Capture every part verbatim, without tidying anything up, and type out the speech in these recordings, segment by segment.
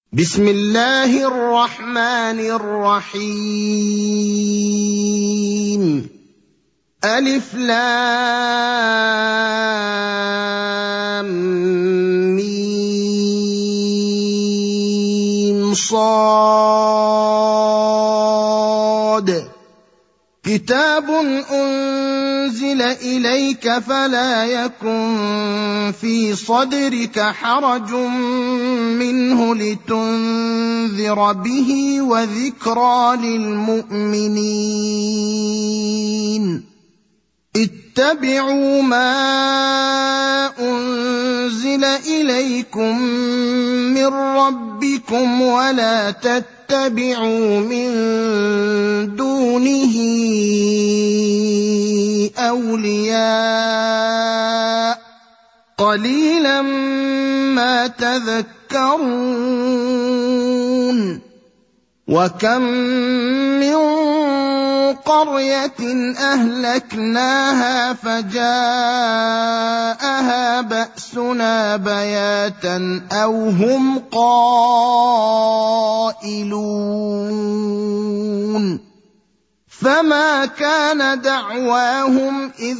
بسم الله الرحمن الرحيم. ألف لام ميم صاد. كتاب أنزل إليك فلا يكن في صدرك حرج منه لتنذر به وذكرى للمؤمنين. اتبعوا ما أنزل إليكم من ربكم ولا تتبعوا من دونه أولياء قليلا ما تذكرون. وكم من قرية أهلكناها فجاءها بأسنا بياتا أو هم قائلون. فما كان دعواهم إذ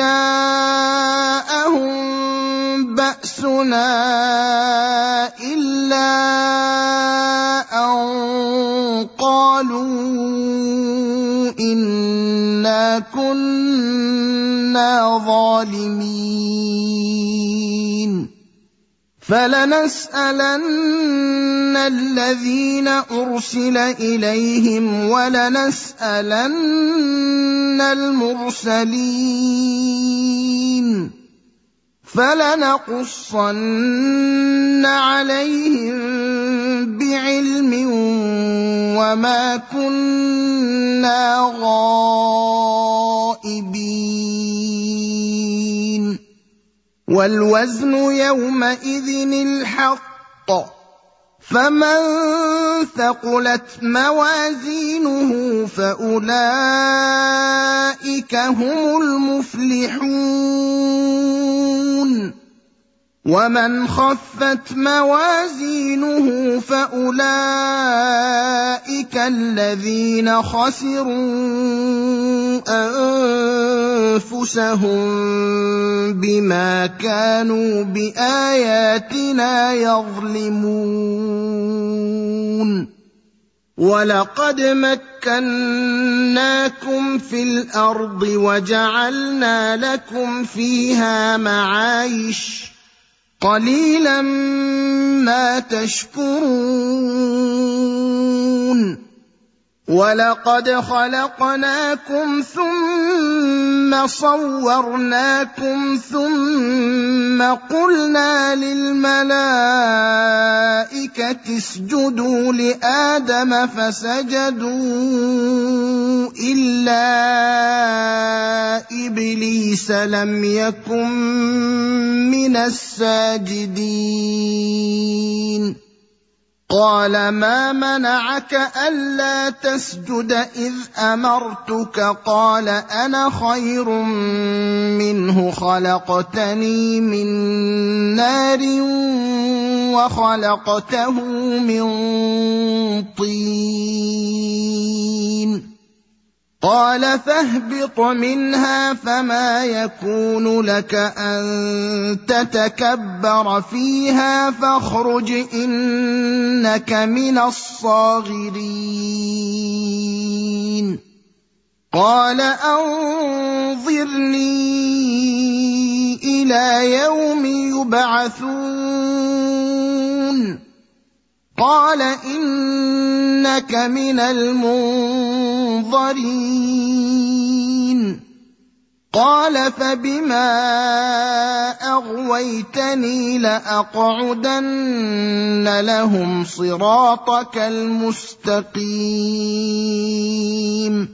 جاءهم بأسنا إلا أن قالوا إنا كنا ظالمين. فلنسألن الذين أرسل إليهم ولنسألن المرسلين. فلنقصن عليهم بعلم وما كنا غائبين. والوزن يومئذ الحق. فمن ثقلت موازينه فأولئك هم المفلحون. ومن خفت موازينه فأولئك الذين خسروا أنفسهم بما كانوا بآياتنا يظلمون. ولقد مكناكم في الأرض وجعلنا لكم فيها معايش قليلا ما تشكرون. ولقد خلقناكم ثم صورناكم ثم قلنا للملائكة اسجدوا لآدم فسجدوا إلا إبليس لم يكن من الساجدين. قال ما منعك ألا تسجد إذ أمرتك؟ قال أنا خير منه خلقتني من نار وخلقته من طين. قال فاهبط منها فما يكون لك أن تتكبر فيها فاخرج إنك من الصاغرين. قال أنظرني إلى يوم يبعثون. قال إنك من المنظرين. قال فبما أغويتني لأقعدن لهم صراطك المستقيم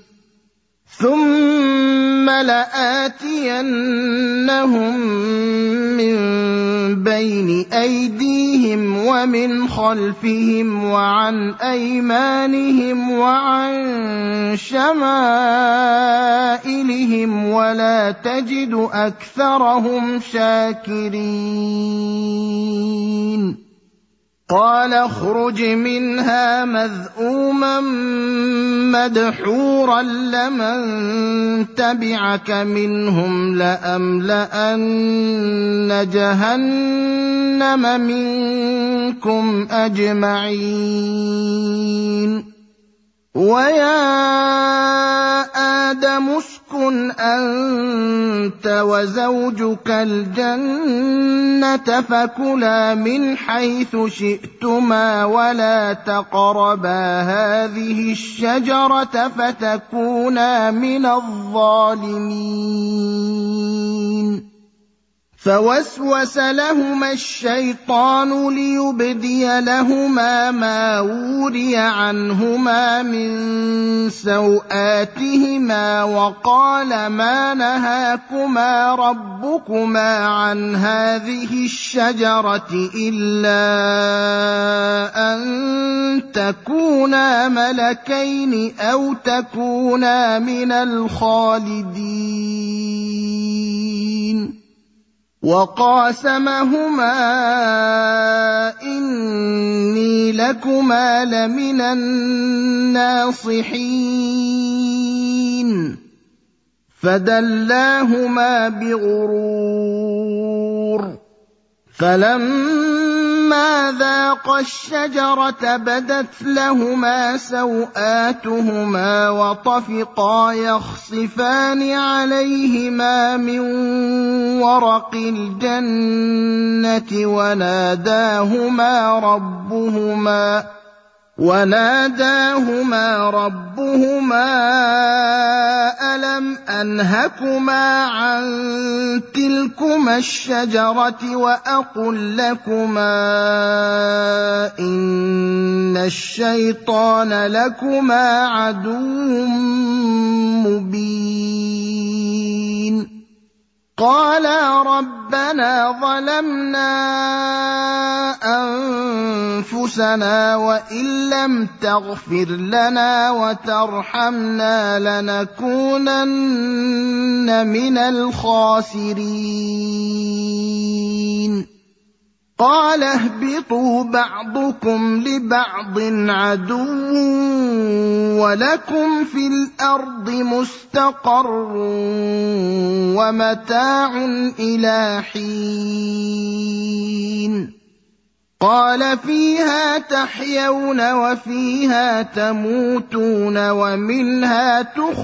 ثم لآتينهم من بين أيديهم ومن خلفهم وعن أيمانهم وعن شمائلهم ولا تجد أكثرهم شاكرين. قال اخرج منها مذءوما مدحورا لمن تبعك منهم لأملأن جهنم منكم أجمعين ويا آدم اسكن أنت وزوجك الجنة فكلا من حيث شئتما ولا تقربا هذه الشجرة فتكونا من الظالمين فوسوس لهما الشيطان ليبدي لهما ما وري عنهما من سوآتهما وقال ما نهاكما ربكما عن هذه الشجرة إلا أن تكونا ملكين أو تكونا من الخالدين وقاسمهما إني لكما لمن الناصحين فدلاهما بغرور فلما ذاقا الشجرة بدت لهما سوآتهما وطفقا يخصفان عليهما من ورق الجنة وناداهما ربهما وناداهما ربهما ألم أنهكما عن تلكما الشجرة وأقل لكما إن الشيطان لكما عدو مبين قالا ربنا ظلمنا أنفسنا وإن لم تغفر لنا وترحمنا لنكونن من الخاسرين قال اهبطوا بعضكم لبعض عدو ولكم في الأرض مستقر ومتاع إلى حين قال فيها تحيون وفيها تموتون ومنها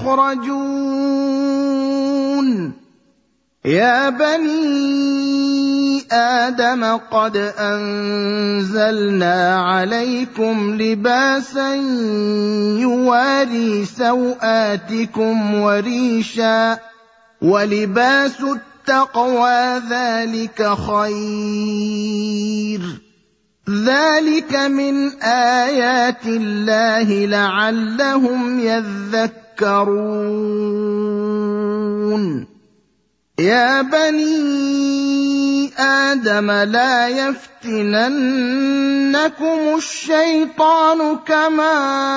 تخرجون يا بني آدم قد أنزلنا عليكم لباسا يواري سوآتكم وريشا ولباس التقوى ذلك خير ذلك من آيات الله لعلهم يذكرون يا بني آدم لا يفتننكم الشيطان كما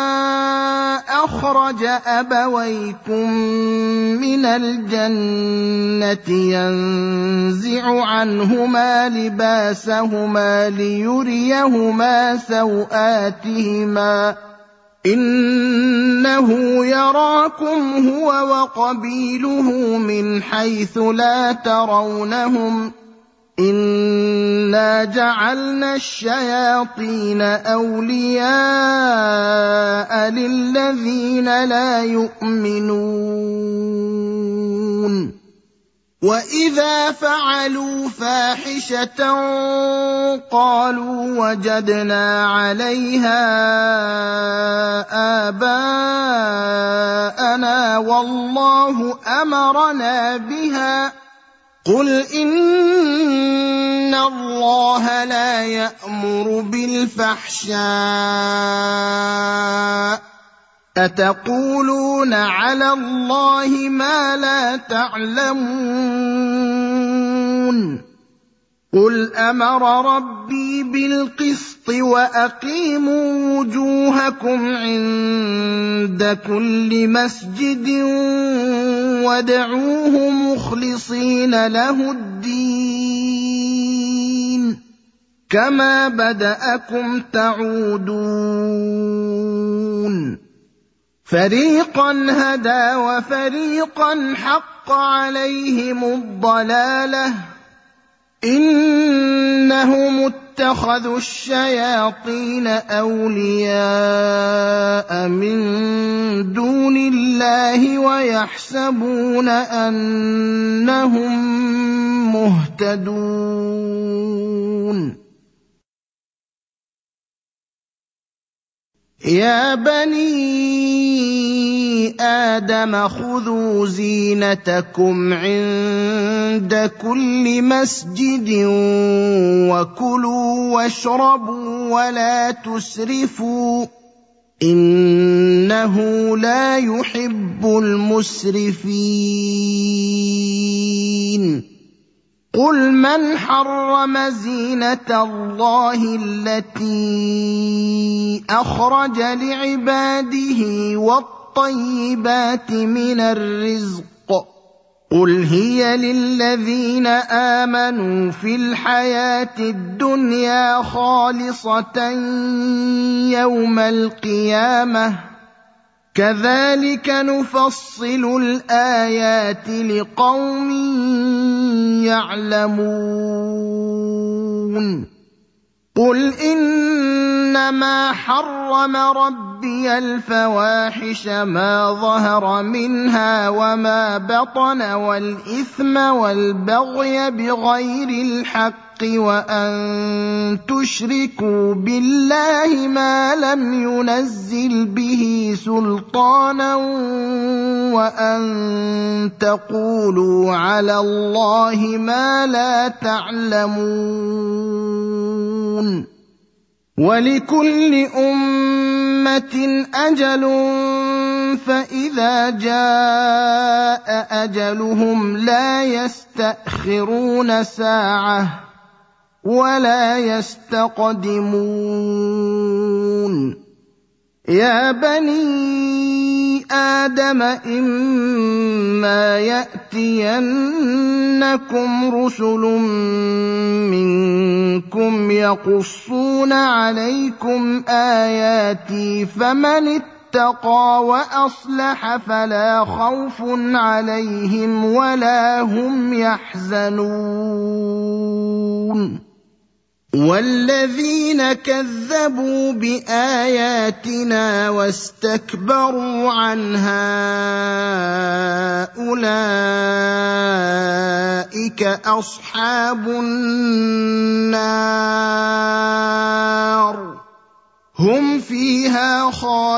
أخرج أبويكم من الجنة ينزع عنهما لباسهما ليريهما سوآتهما إنه يراكم هو وقبيله من حيث لا ترونهم إنا جعلنا الشياطين أولياء للذين لا يؤمنون وإذا فعلوا فاحشة قالوا وجدنا عليها آباءنا والله أمرنا بها قل إن الله لا يأمر بالفحشاء أتقولون على الله ما لا تعلمون قل أمر ربي بالقسط وأقيموا وجوهكم عند كل مسجد وادعوه مخلصين له الدين كما بدأكم تعودون فريقا هدى وفريقا حق عليهم الضلالة إنهم اتخذوا الشياطين أولياء من دون الله ويحسبون أنهم مهتدون يا بني آدم خذوا زينتكم عند كل مسجد وكلوا واشربوا ولا تسرفوا إنه لا يحب المسرفين قل من حرم زينة الله التي أخرج لعباده والطيبات من الرزق قل هي للذين آمنوا في الحياة الدنيا خالصة يوم القيامة كذلك نفصل الآيات لقوم يعلمون قل إنما حرم ربي الفواحش ما ظهر منها وما بطن والإثم والبغي بغير الحق وأن تشركوا بالله ما لم ينزل به سلطانا وأن تقولوا على الله ما لا تعلمون ولكل أمة أجل فإذا جاء أجلهم لا يستأخرون ساعة ولا يستقدمون يا بني آدم إما يأتينكم رسل منكم يقصون عليكم آياتي فمن اتقى وأصلح فلا خوف عليهم ولا هم يحزنون والذين كذبوا بآياتنا واستكبروا عنها أولئك أصحاب النار هم فيها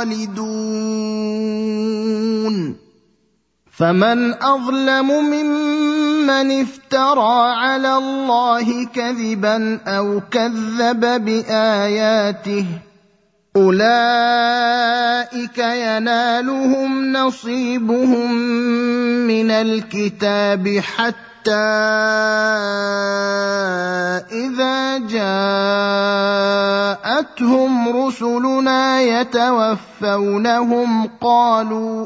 خالدون فمن أظلم ممن افترى على الله كذبا أو كذب بآياته أولئك ينالهم نصيبهم من الكتاب حتى إذا جاءتهم رسلنا يتوفونهم قالوا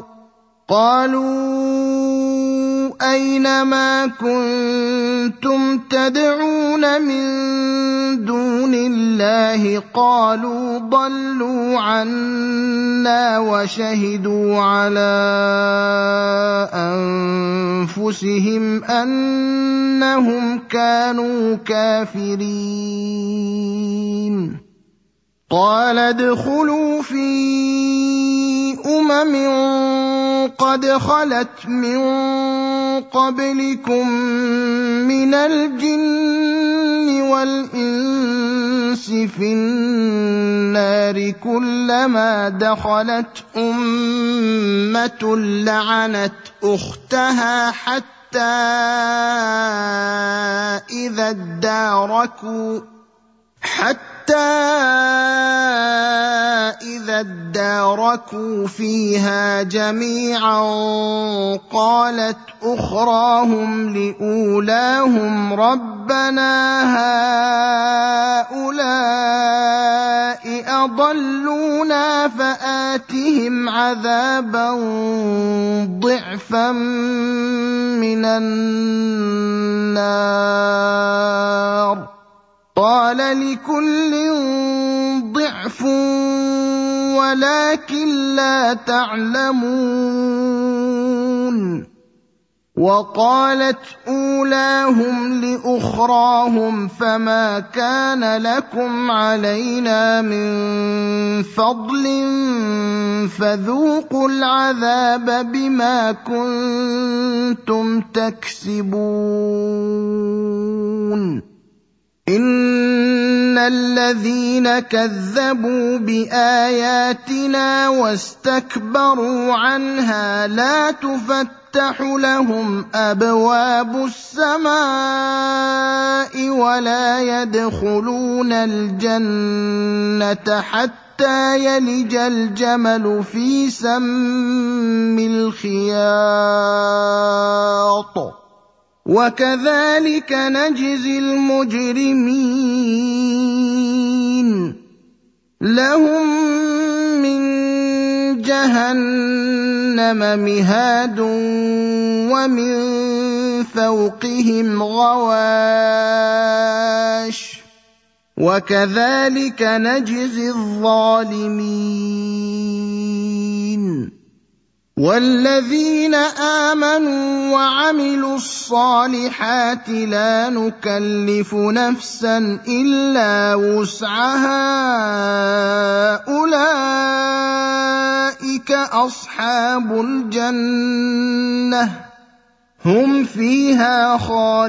قالوا أين ما كنتم تدعون من دون الله قالوا ضلوا عنا وشهدوا على أنفسهم أنهم كانوا كافرين قال ادخلوا في أمم قد خلت من قبلكم من الجن والإنس في النار كلما دخلت أمة لعنت أختها حتى إذا اداركوا حتى حتى إذا اداركوا فيها جميعا قالت أخراهم لأولاهم ربنا هؤلاء أضلونا فآتهم عذابا ضعفا من النار قال لكل ضعف ولكن لا تعلمون وقالت أولاهم لأخراهم فما كان لكم علينا من فضل فذوقوا العذاب بما كنتم تكسبون إن الذين كذبوا بآياتنا واستكبروا عنها لا تفتح لهم أبواب السماء ولا يدخلون الجنة حتى يلج الجمل في سم الخياط وكذلك نجزي المجرمين لهم من جهنم مهاد ومن فوقهم غواش وكذلك نجزي الظالمين والذين آمنوا وعملوا الصالحات لا نكلف نفسا إلا وسعها أولئك أصحاب الجنة هم فيها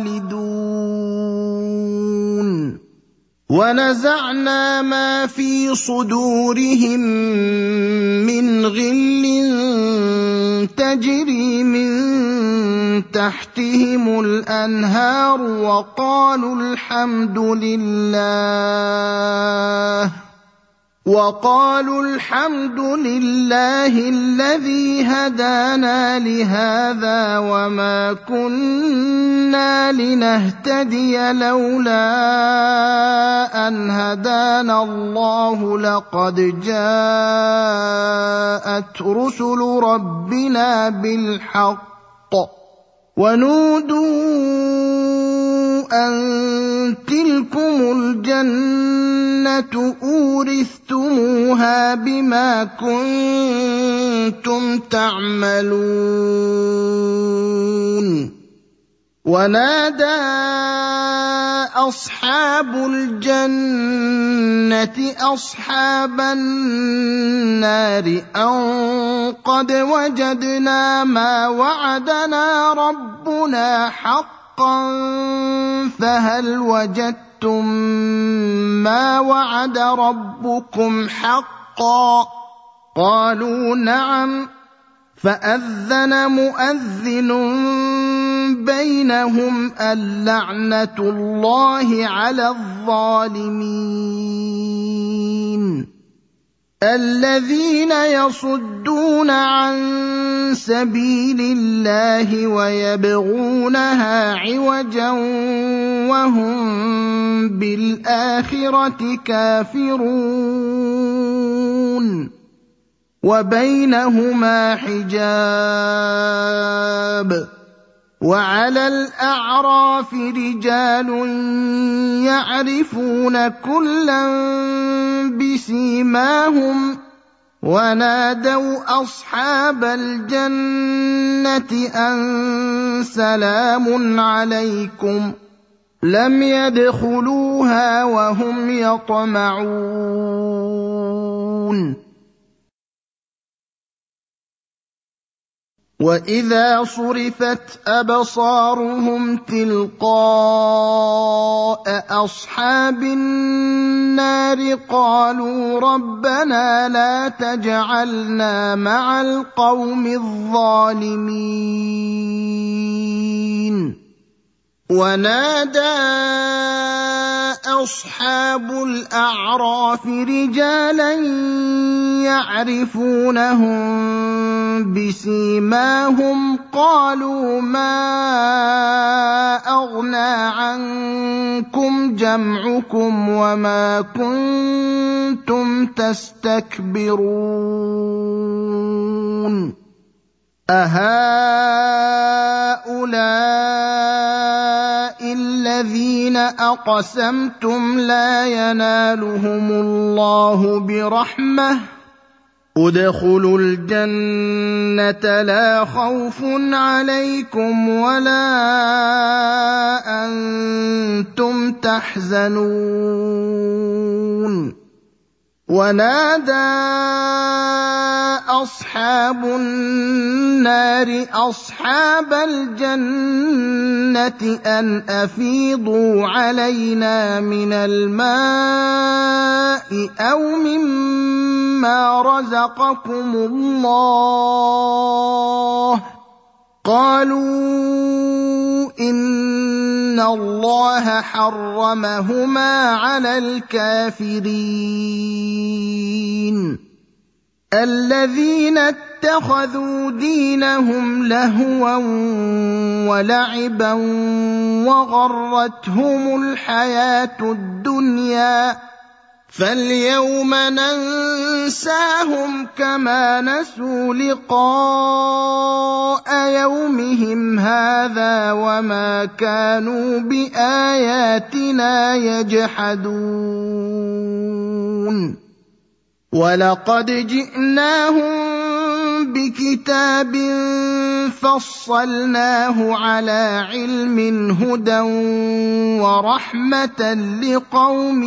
خالدون ونزعنا ما في صدورهم من غل تجري من تحتهم الأنهار وقالوا الحمد لله وقالوا الحمد لله الذي هدانا لهذا وما كنا لنهتدي لولا أن هدانا الله لقد جاءت رسل ربنا بالحق ونودوا أن تلكم الجنة أورثتموها بما كنتم تعملون ونادى أصحاب الجنة أصحاب النار أن قد وجدنا ما وعدنا ربنا حقا فهل وجدتم ما وعد ربكم حقا قالوا نعم فأذن مؤذن بينهم اللعنة الله على الظالمين الذين يصدون عن سبيل الله ويبغونها عوجا وهم بالآخرة كافرون وبينهما حجاب وعلى الأعراف رجال يعرفون كلا بسيماهم ونادوا أصحاب الجنة أن سلام عليكم لم يدخلوها وهم يطمعون وإذا صرفت أبصارهم تلقاء أصحاب النار قالوا ربنا لا تجعلنا مع القوم الظالمين ونادى أصحاب الأعراف رجالا يعرفونهم بسيماهم قالوا ما أغنى عنكم جمعكم وما كنتم تستكبرون أهؤلاء الذين الذين أقسمتم لا ينالهم الله برحمة ادخلوا الجنة لا خوف عليكم ولا أنتم تحزنون ونادى أصحاب النار أصحاب الجنة أن أفيضوا علينا من الماء أو مما رزقكم الله قالوا إن الله حرمهما على الكافرين الذين اتخذوا دينهم لهوا ولعبا وغرتهم الحياة الدنيا فاليوم ننساهم كما نسوا لقاء يومهم هذا وما كانوا بآياتنا يجحدون ولقد جئناهم بكتاب فصلناه على علم هدى ورحمة لقوم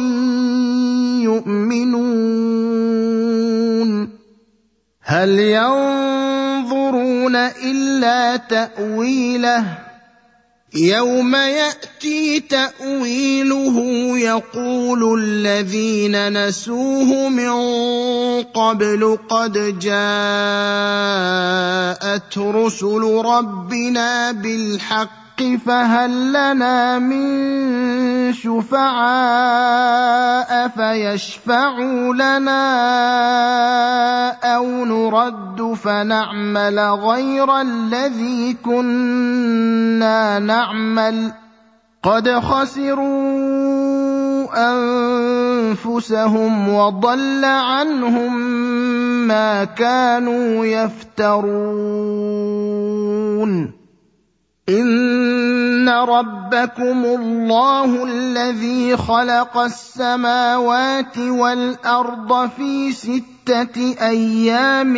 يؤمنون هل ينظرون إلا تأويله يوم يأتي تأويله يقول الذين نسوه من قبل قد جاءت رسل ربنا بالحق فهل لنا من شفعاء فيشفعوا لنا أو نرد فنعمل غير الذي كنا نعمل قد خسروا أنفسهم وضل عنهم ما كانوا يفترون إن ربكم الله الذي خلق السماوات والأرض في ستة أيام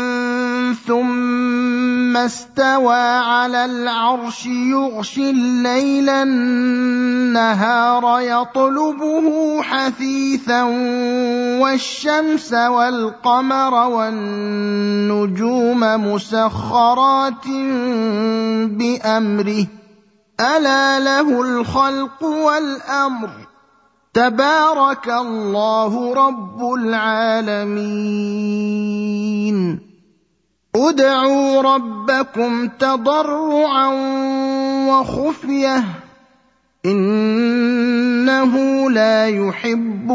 ثم استوى على العرش يغشي الليل النهار يطلبه حثيثا والشمس والقمر والنجوم مسخرات بأمره ألا له الخلق والأمر تبارك الله رب العالمين ادعوا ربكم تضرعا وخفية إنه لا يحب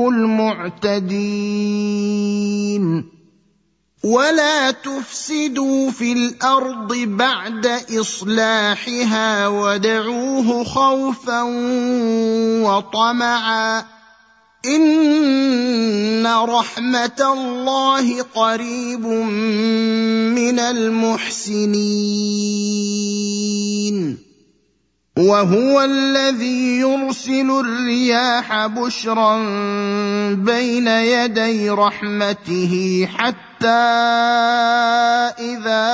المعتدين ولا تفسدوا في الأرض بعد إصلاحها وادعوه خوفا وطمعا إن رحمة الله قريب من المحسنين وهو الذي يرسل الرياح بشرا بين يدي رحمته حتى إذا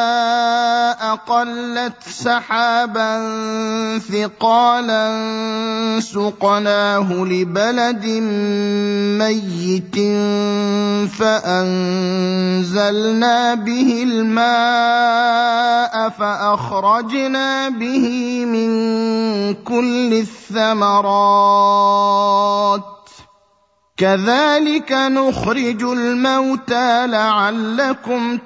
أقلت سحابا ثقالا سقناه لبلد ميت فأنزلنا به الماء فأخرجنا به من كل الثمرات كذلك نخرج الموتى لعلكم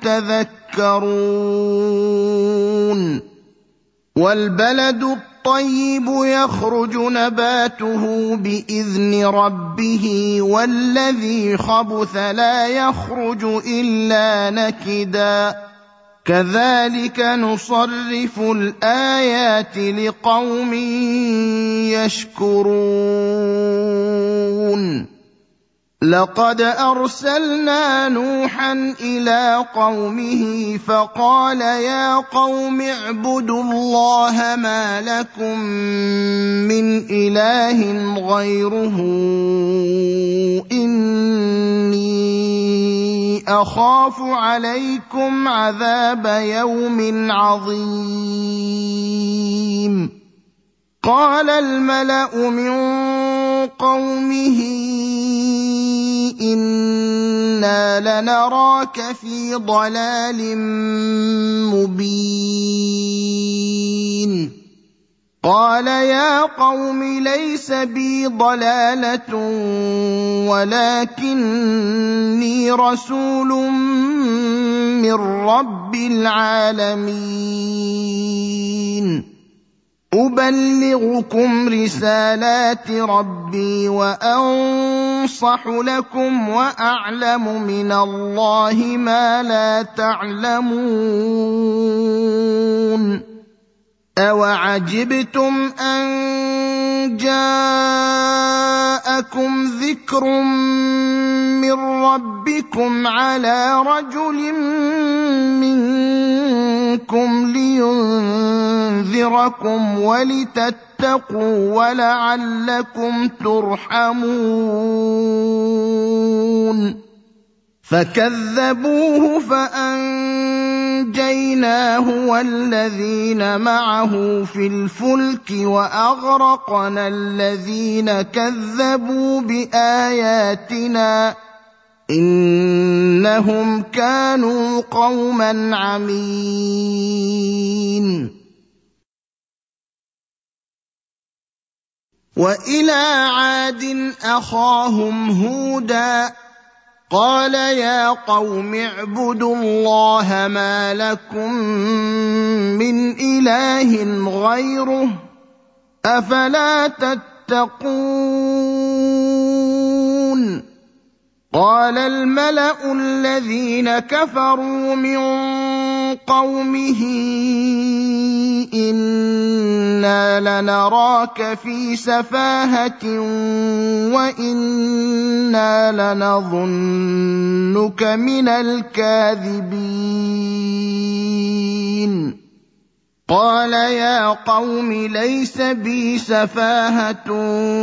تذكرون والبلد الطيب يخرج نباته بإذن ربه والذي خبث لا يخرج إلا نكدا كذلك نصرف الآيات لقوم يشكرون لقد أرسلنا نوحا إلى قومه فقال يا قوم اعبدوا الله ما لكم من إله غيره إني أخاف عليكم عذاب يوم عظيم. قال الملأ من قومه إنا لنراك في ضلال مبين. قال يا قوم ليس بي ضلالة ولكني رسول من رب العالمين أبلغكم رسالات ربي وأنصح لكم وأعلم من الله ما لا تعلمون. أوعجبتم أن جاءكم ذكر من ربكم على رجل منكم لينذركم ولتتقوا ولعلكم ترحمون. فكذبوه فأنجيناه والذين معه في الفلك وأغرقنا الذين كذبوا بآياتنا إنهم كانوا قوما عمين. وإلى عاد أخاهم هودا قال يا قوم اعبدوا الله ما لكم من إله غيره أفلا تتقون. قال الملأ الذين كفروا من قومه إنا لنراك في سفاهة وإنا لنظنك من الكاذبين. قال يا قوم ليس بي سفاهة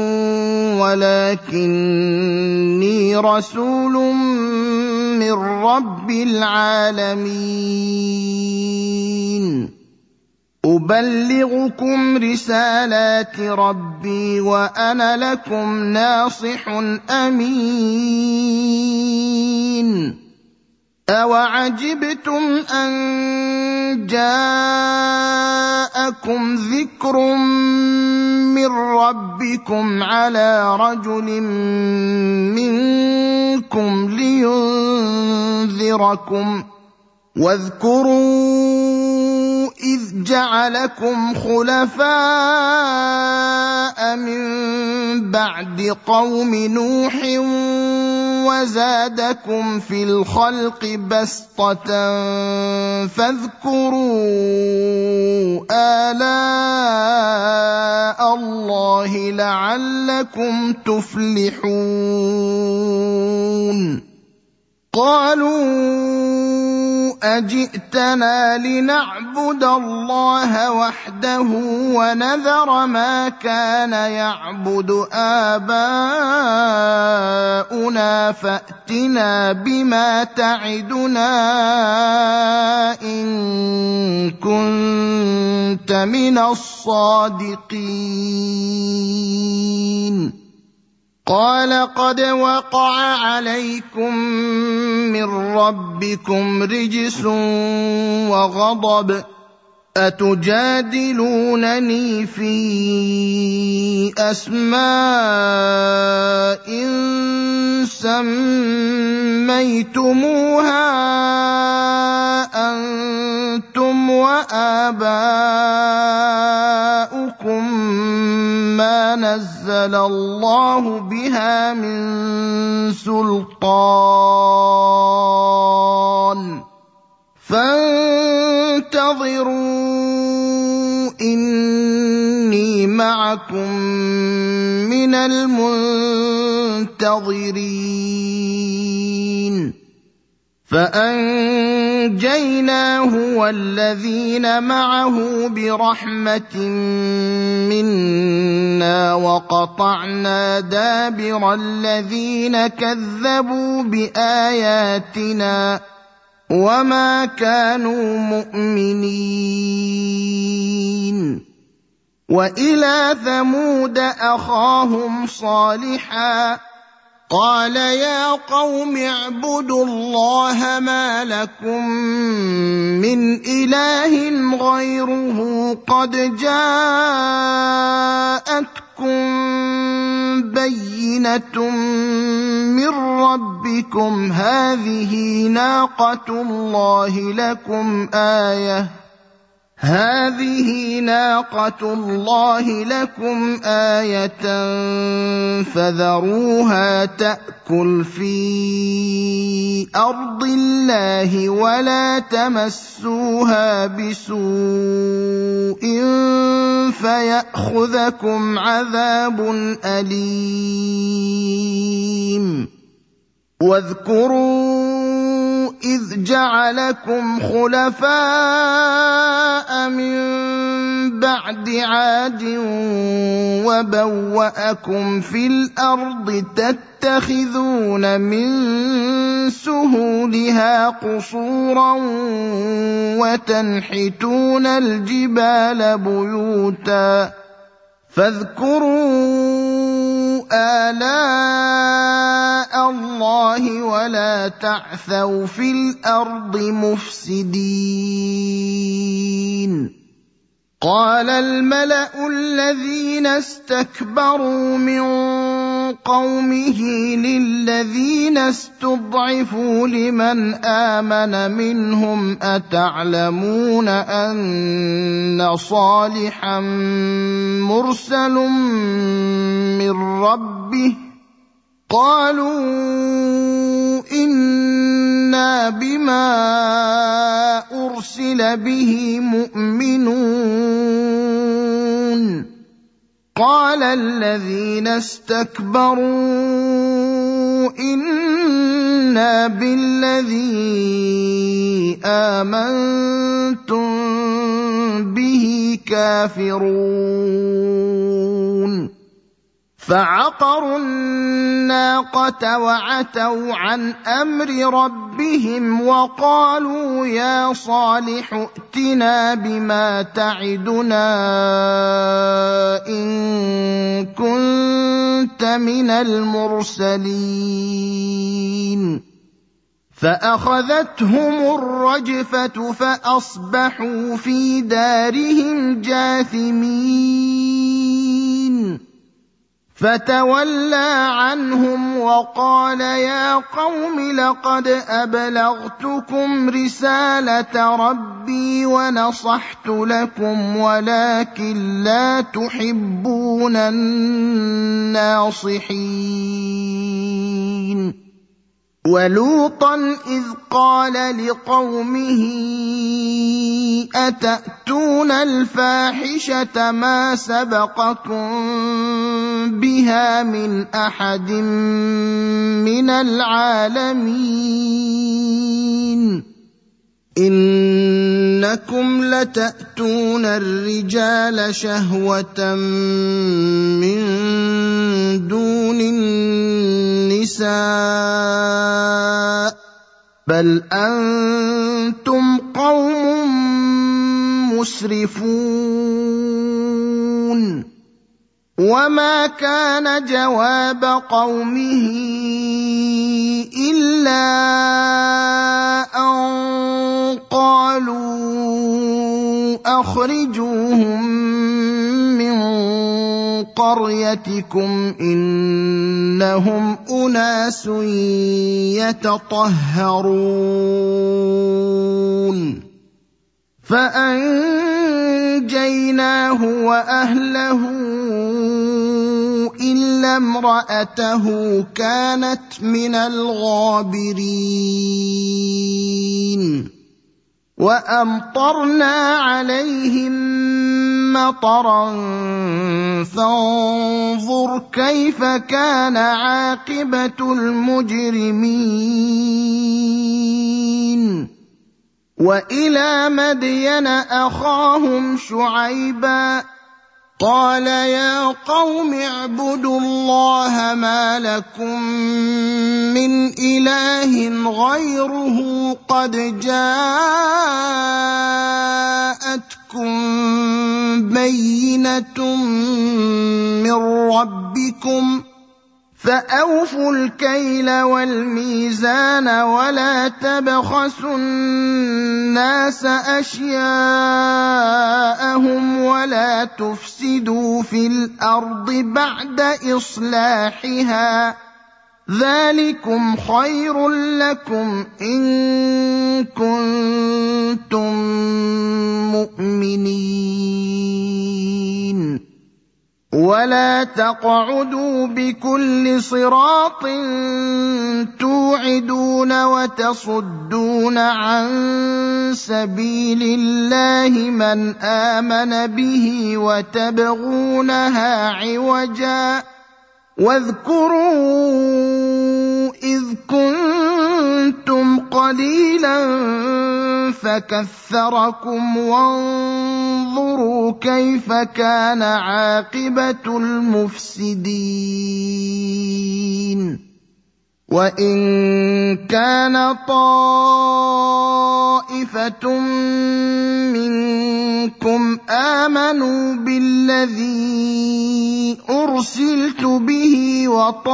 ولكني رسول من رب العالمين أبلغكم رسالات ربي وأنا لكم ناصح أمين. أوعجبتم أن جاءكم ذكر من ربكم على رجل منكم لينذركم واذكروا إذ جعلكم خلفاء من بعد قوم نوح وزادكم في الخلق بسطة فاذكروا آلاء الله لعلكم تفلحون. قالوا أجئتنا لنعبد الله وحده ونذر ما كان يعبد آباؤنا فأتنا بما تعدنا إن كنت من الصادقين. قال قد وقع عليكم من ربكم رجس وغضب أتجادلونني في أسماء سميتموها أنتم وآباؤكم ما نزل الله بها من سلطان فانتظروا إني معكم من المنتظرين منتظرين فأنجيناه والذين معه برحمة منا وقطعنا دابر الذين كذبوا بآياتنا وما كانوا مؤمنين وإلى ثمود أخاهم صالحا قال يا قوم اعبدوا الله ما لكم من إله غيره قد جاءتكم بينة من ربكم هذه ناقة الله لكم آية هذه ناقة الله لكم آية فذروها تأكل في أرض الله ولا تمسوها بسوء فيأخذكم عذاب أليم واذكروا إذ جعلكم خلفاء من بعد عاد وبوأكم في الأرض تتخذون من سهولها قصورا وتنحتون الجبال بيوتا فاذكروا آلاء الله ولا تعثوا في الأرض مفسدين قال الملأ الذين استكبروا من قومه للذين استضعفوا لمن آمن منهم أتعلمون أن صالحا مرسل من ربه قالوا إنا بما أرسل به مؤمنون قال الذين استكبروا إنا بالذي آمنتم به كافرون فعقروا الناقة وعتوا عن أمر ربهم وقالوا يا صالح ائتنا بما تعدنا إن كنت من المرسلين فأخذتهم الرجفة فأصبحوا في دارهم جاثمين فتولى عنهم وقال يا قوم لقد أبلغتكم رسالة ربي ونصحت لكم ولكن لا تحبون الناصحين ولوطا إذ قال لقومه أتأتون الفاحشة ما سبقكم بها من أحد من العالمين إنكم لتأتون الرجال شهوة من دون النساء بل أنتم قوم مسرفون وما كان جواب قومه إلا أن قالوا أخرجوهم من قريتكم إنهم أناس يتطهرون فأنجيناه وأهله إلا امرأته كانت من الغابرين وأمطرنا عليهم مطرا فانظر كيف كان عاقبة المجرمين وإلى مدين أخاهم شعيبا قال يا قوم اعبدوا الله ما لكم من إله غيره قد جاءتكم بينة من ربكم فأوفوا الكيل والميزان ولا تبخسوا الناس أشياءهم ولا تفسدوا في الأرض بعد إصلاحها ذلكم خير لكم إن كنتم مؤمنين ولا تقعدوا بكل صراط توعدون وتصدون عن سبيل الله من آمن به وتبغونها عوجا واذكروا إذ كنتم قليلا فكثركم وانظروا كيف كان عاقبة المفسدين وإن كان طائفة منكم آمنوا بالذي أرسلت به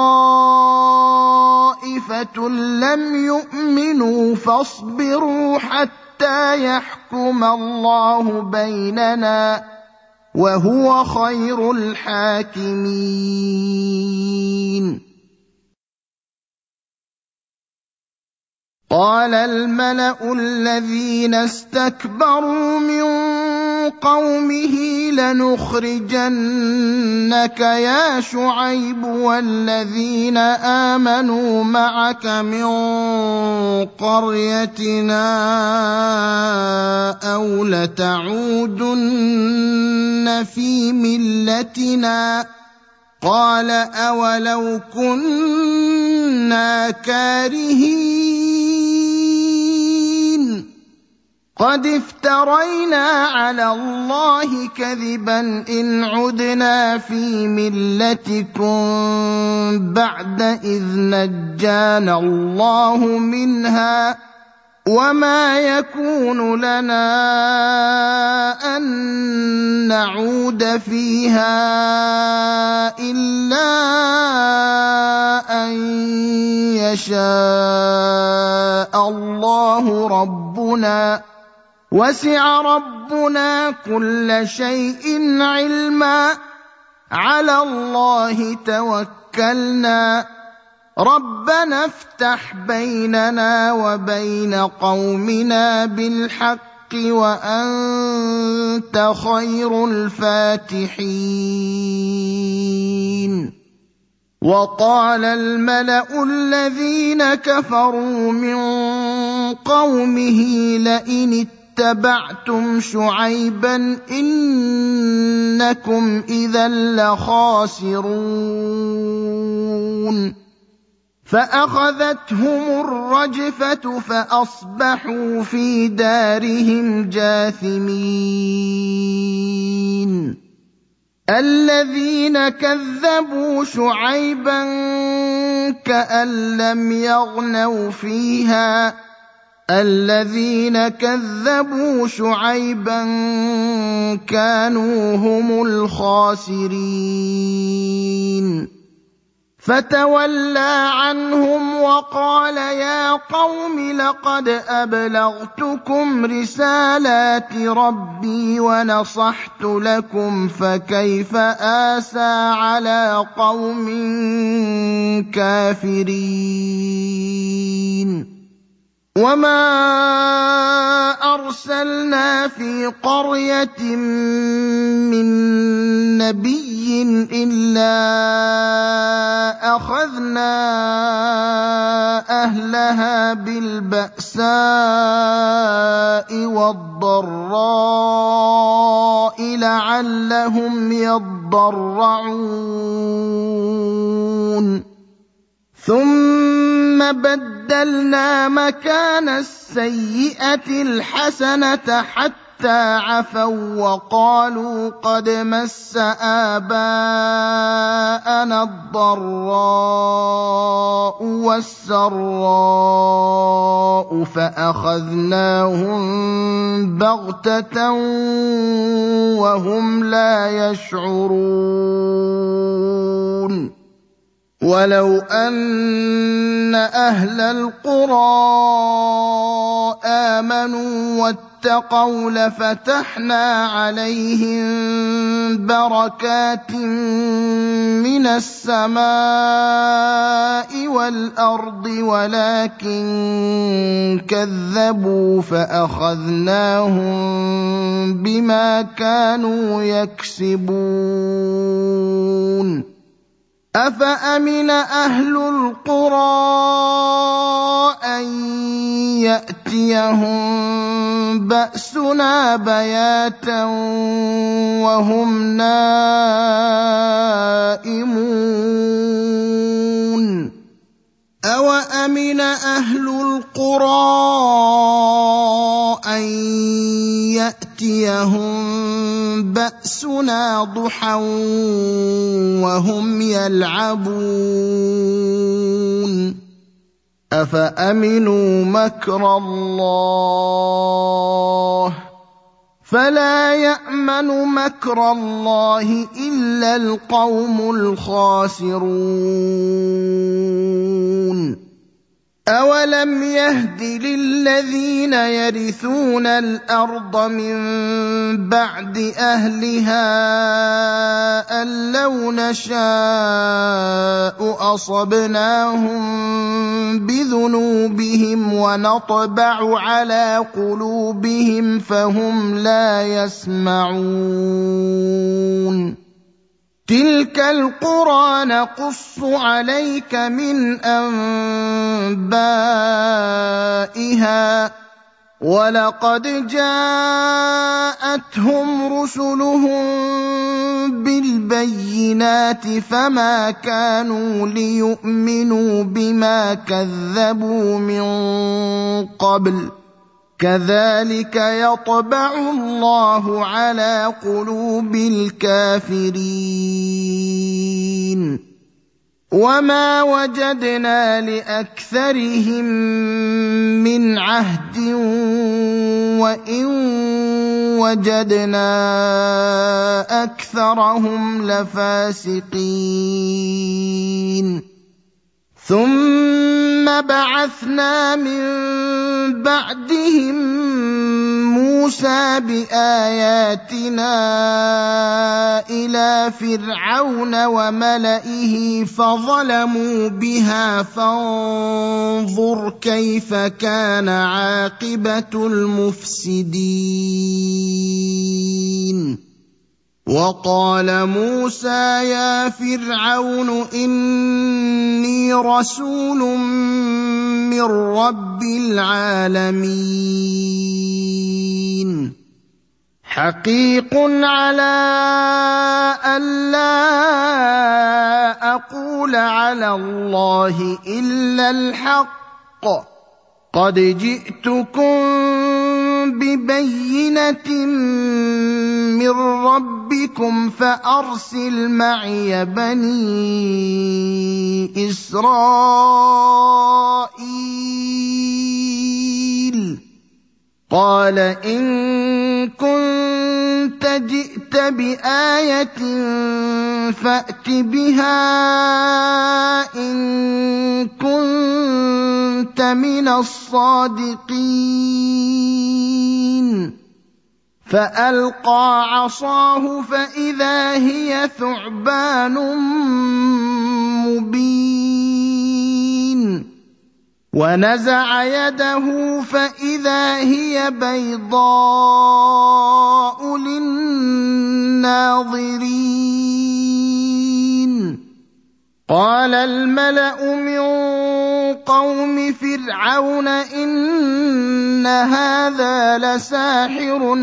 وطائفة لم يؤمنوا فاصبروا حتى يحكم الله بيننا وهو خير الحاكمين قال الملأ الذين استكبروا من قومه لنخرجنك يا شعيب والذين آمنوا معك من قريتنا أو لتعودن في ملتنا قال أولو كنا كارهين قد افترينا على الله كذبا إن عدنا في ملتكم بعد إذ نجانا الله منها وما يكون لنا أن نعود فيها إلا أن يشاء الله ربنا وسع ربنا كل شيء علما على الله توكلنا ربنا افتح بيننا وبين قومنا بالحق وأنت خير الفاتحين وقال الملأ الذين كفروا من قومه لئن اتبعتم شعيبا إنكم إذا لخاسرون فأخذتهم الرجفة فأصبحوا في دارهم جاثمين الذين كذبوا شعيبا كأن لم يغنوا فيها الذين كذبوا شعيبا كانوا هم الخاسرين فتولى عنهم وقال يا قوم لقد أبلغتكم رسالات ربي ونصحت لكم فكيف آسى على قوم كافرين وما أرسلنا في قرية من نبي نبي إلا أخذنا أهلها بالبأساء والضراء لعلهم يضرعون ثم بدلنا مكان السيئة الحسنة حتى عفوا وقالوا قد مس آباءنا الضراء والسراء فأخذناهم بغتة وهم لا يشعرون ولو أن أهل القرى آمنوا واتقوا لفتحنا عليهم بركات من السماء والأرض ولكن كذبوا فأخذناهم بما كانوا يكسبون أفأمن أهل القرى أن يأتيهم بأسنا بياتا وهم نائمون أوأمن أهل القرى أن يأتيهم بأسنا ضحى وهم يلعبون أفأمنوا مكر الله فلا يأمن مكر الله إلا القوم الخاسرون أولم يهد للذين يرثون الأرض من بعد أهلها أن لو نشاء أصبناهم بذنوبهم ونطبع على قلوبهم فهم لا يسمعون تلك القرى نقص عليك من أنبائها ولقد جاءتهم رسلهم بالبينات فما كانوا ليؤمنوا بما كذبوا من قبل كذلك يطبع الله على قلوب الكافرين وما وجدنا لأكثرهم من عهد وإن وجدنا أكثرهم لفاسقين ثم بعثنا من بعدهم موسى بآياتنا إلى فرعون وملئه فظلموا بها فانظر كيف كان عاقبة المفسدين وقال موسى يا فرعون إني رسول من رب العالمين حقيق على ألا أقول على الله إلا الحق قد جئتكم ببينة من ربكم فأرسل معي بني إسرائيل قال إن كنت جئت بآية فأت بها إن كنت من الصادقين فألقى عصاه فإذا هي ثعبان مبين ونزع يده فإذا هي بيضاء للناظرين الناظرين قال الملأ من قوم فرعون إن هذا لساحر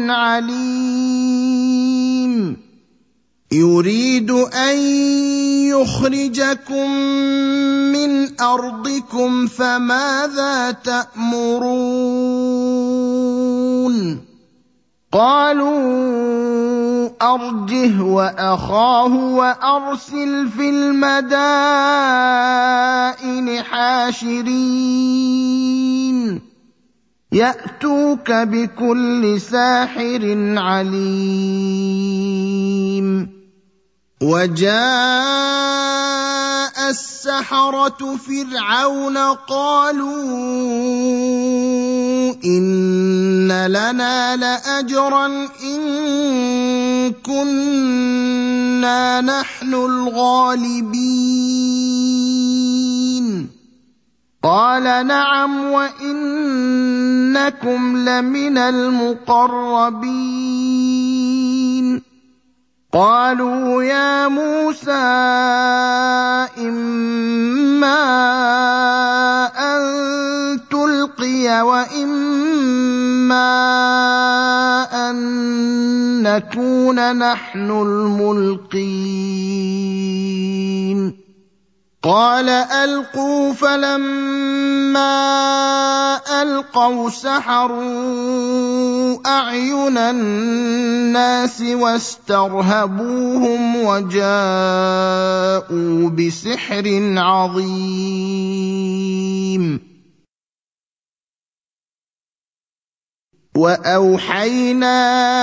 عليم يريد أن يخرجكم من أرضكم فماذا تأمرون قالوا أرجه وأخاه وأرسل في المدائن حاشرين يأتوك بكل ساحر عليم وجاء السحرة فرعون قالوا إن لنا لأجرا إن كنا نحن الغالبين قال نعم وإنكم لمن المقربين قالوا يا موسى إما أن تلقي وإما أن نكون نحن الملقين قال ألقوا فلما ألقوا سحروا أعين الناس واسترهبوهم وجاءوا بسحر عظيم وأوحينا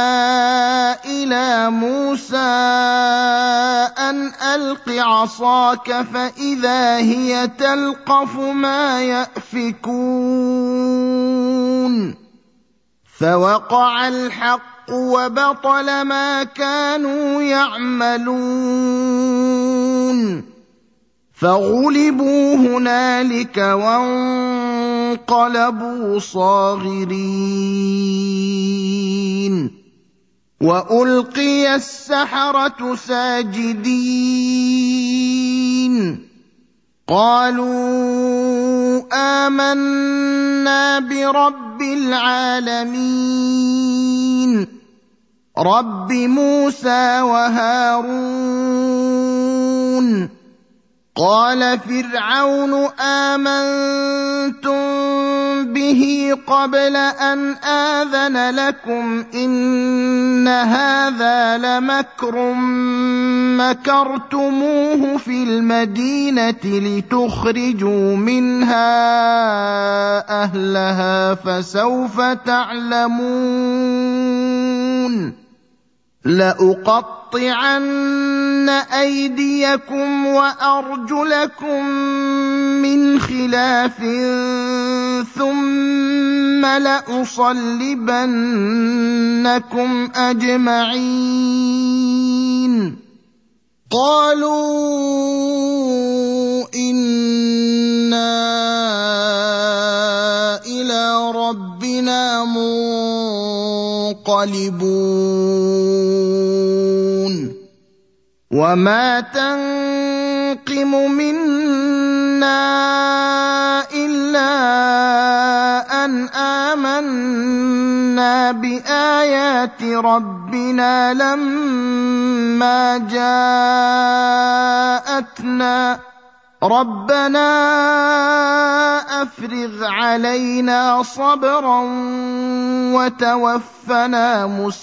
إلى موسى أن ألق عصاك فإذا هي تلقف ما يأفكون فوقع الحق وبطل ما كانوا يعملون فغلبوا هنالك وانقلبوا صاغرين وألقي السحرة ساجدين قالوا آمنا برب العالمين رب موسى وهارون قال فرعون آمنتم به قبل أن آذن لكم إن هذا لمكر مكرتموه في المدينة لتخرجوا منها أهلها فسوف تعلمون لأقطعن أيديكم وأرجلكم من خلاف ثم لأصلبنكم أجمعين قالوا إنا إلى ربنا منقلبون وما تنقم منا إلا أن آمنا بآيات ربنا لما جاءتنا ربنا أفرغ علينا صبرا وتوفنا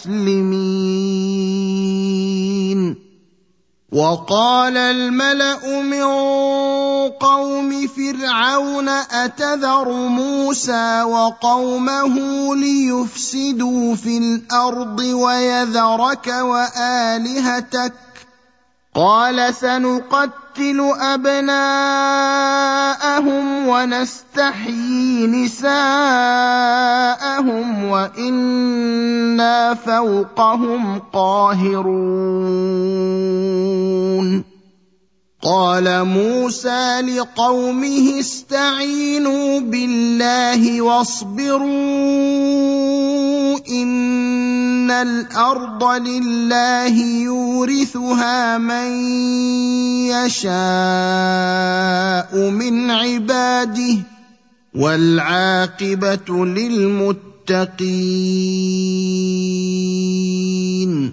مسلمين وقال الملأ من قوم فرعون أتذر موسى وقومه ليفسدوا في الأرض ويذرك وآلهتك قال سنقتل أبناءهم ونستحيي نساءهم وإنا فوقهم قاهرون قال موسى لقومه استعينوا بالله واصبروا إن إِنَّ الْأَرْضَ لِلَّهِ يُورِثُهَا مَن يَشَاءُ مِنْ عِبَادِهِ وَالْعَاقِبَةُ لِلْمُتَّقِينَ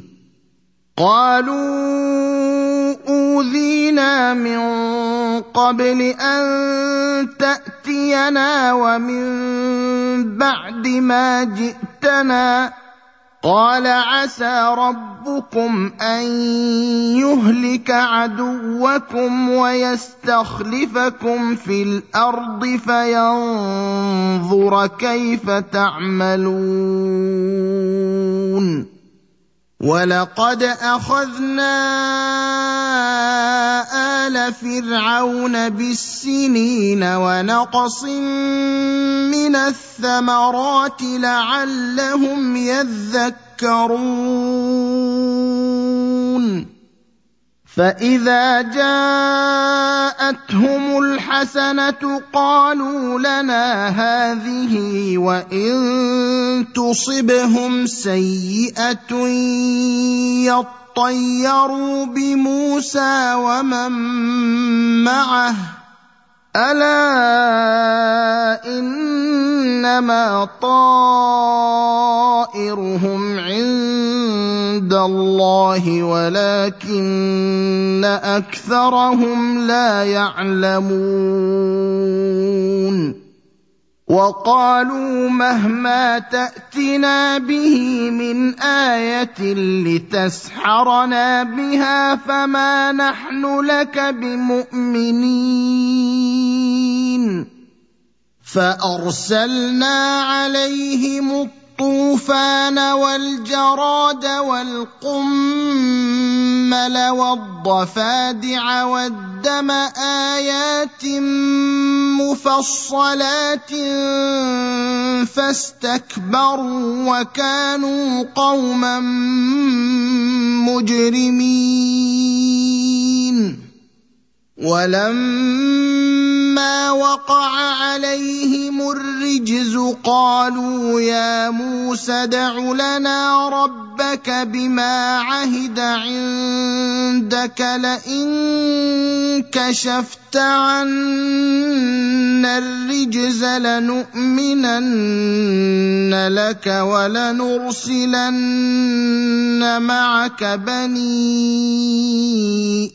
قَالُوا أُوذِينَا مِن قَبْلِ أَن تَأْتِيَنَا وَمِن بَعْدِ مَا جِئْتَنَا قَالَ عَسَىٰ رَبُّكُمْ أَن يُهْلِكَ عَدُوَّكُمْ وَيَسْتَخْلِفَكُمْ فِي الْأَرْضِ فَيَنظُرَ كَيْفَ تَعْمَلُونَ وَلَقَدْ أَخَذْنَا آلَ فِرْعَوْنَ بِالسِّنِينَ وَنَقْصٍ مِّنَ الثَّمَرَاتِ لَعَلَّهُمْ يَذَّكَّرُونَ فَإِذَا جَاءَتْهُمُ الْحَسَنَةُ قَالُوا لَنَا هَٰذِهِ وَإِن تُصِبْهُمْ سَيِّئَةٌ يَطَّيَّرُوا بِمُوسَىٰ وَمَن مَّعَهُ أَلَا إِنَّمَا طَائِرُهُمْ عِندَ اللَّهِ وَلَٰكِنَّ أَكْثَرَهُمْ لَا يَعْلَمُونَ وَقَالُوا مَهْمَا تَأْتِنَا بِهِ مِنْ آيَةٍ لِتَسْحَرَنَا بِهَا فَمَا نَحْنُ لَكَ بِمُؤْمِنِينَ فَأَرْسَلْنَا عَلَيْهِمُ الطُّوفَانَ وَالْجَرَادَ وَالْقُمَّلَ وَالضَّفَادِعَ وَالدَّمَ آيَاتٍ مُفَصَّلَاتٍ فَاسْتَكْبَرُوا وَكَانُوا قَوْمًا مُجْرِمِينَ وَلَمَّا وَقَعَ عَلَيْهِمُ الرِّجْزُ قَالُوا يَا مُوسَى ادْعُ لَنَا رَبَّكَ بِمَا عَهِدَ عِندَكَ لَئِن كَشَفْتَ عَنَّا الرِّجْزَ لَنُؤْمِنَنَّ لَكَ وَلَنُرْسِلَنَّ مَعَكَ بَنِي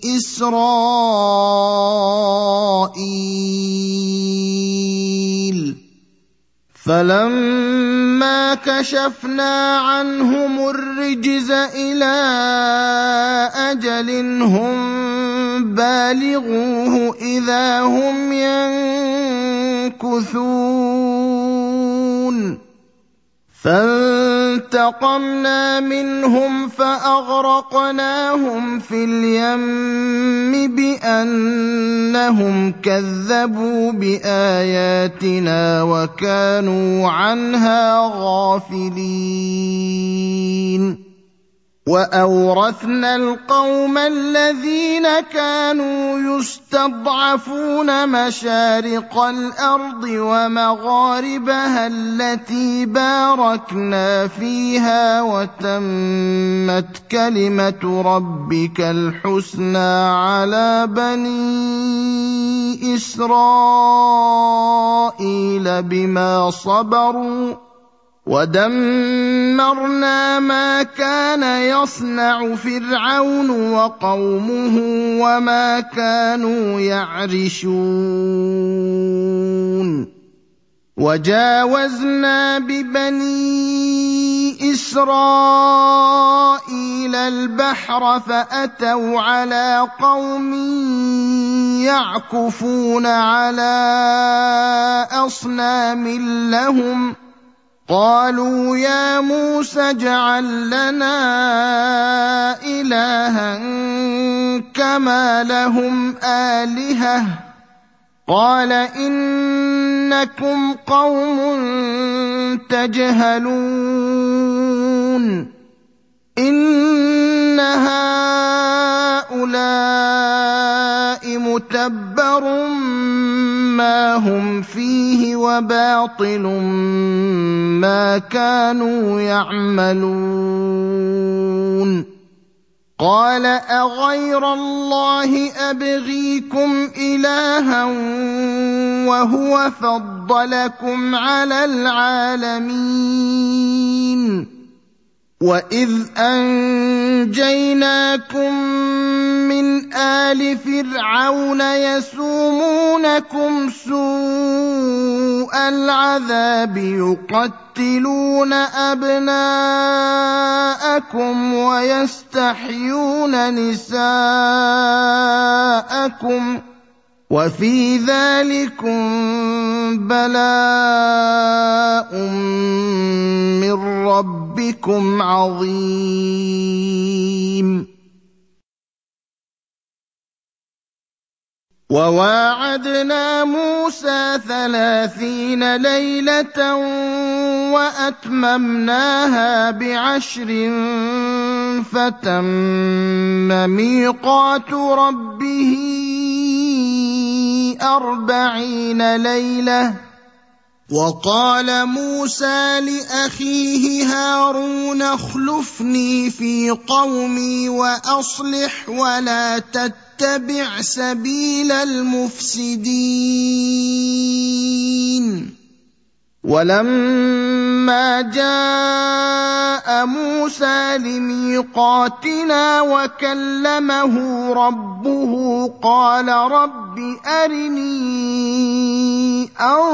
إِسْرَائِيلَ فَلَمَّا كَشَفْنَا عَنْهُمُ الرِّجْزَ إِلَىٰ أَجَلٍ هُم بَالِغُوهُ إِذَا هُمْ يَنكُثُونَ فَانتَقَمْنَا مِنْهُمْ فَأَغْرَقْنَاهُمْ فِي الْيَمِّ بِأَنَّهُمْ كَذَّبُوا بِآيَاتِنَا وَكَانُوا عَنْهَا غَافِلِينَ وَأَوْرَثْنَا الْقَوْمَ الَّذِينَ كَانُوا يُسْتَضْعَفُونَ مَشَارِقَ الْأَرْضِ وَمَغَارِبَهَا الَّتِي بَارَكْنَا فِيهَا وَتَمَّتْ كَلِمَةُ رَبِّكَ الْحُسْنَىٰ عَلَىٰ بَنِي إِسْرَائِيلَ بِمَا صَبَرُوا وَدَمَّرْنَا مَا كَانَ يَصْنَعُ فِرْعَوْنُ وَقَوْمُهُ وَمَا كَانُوا يَعْرِشُونَ وَجَاوَزْنَا بِبَنِي إِسْرَائِيلَ الْبَحْرَ فَأَتَوْا عَلَىٰ قَوْمٍ يَعْكُفُونَ عَلَىٰ أَصْنَامٍ لَّهُمْ قَالُوا يَا مُوسَى اجْعَل لَّنَا إِلَٰهًا كَمَا لَهُمْ آلِهَةٌ قَالَ إِنَّكُمْ قَوْمٌ تَجْهَلُونَ إِنَّ هَٰؤُلَاءِ مُتَبَّرٌ ما هم فيه وباطل ما كانوا يعملون قال أغير الله أبغيكم إلها وهو فضلكم على العالمين وإذ أنجيناكم من آل فرعون يسومونكم سوء العذاب يقتلون أبناءكم ويستحيون نساءكم وفي ذلكم بلاء من ربكم عظيم وواعدنا موسى ثلاثين ليلة وأتممناها بعشر فتم ميقات ربه أربعين ليلة وقال موسى لأخيه هارون اخلفني في قومي وأصلح ولا تتبع سبيل المفسدين ولما جاء موسى لميقاتنا وكلمه ربه قال رب أرني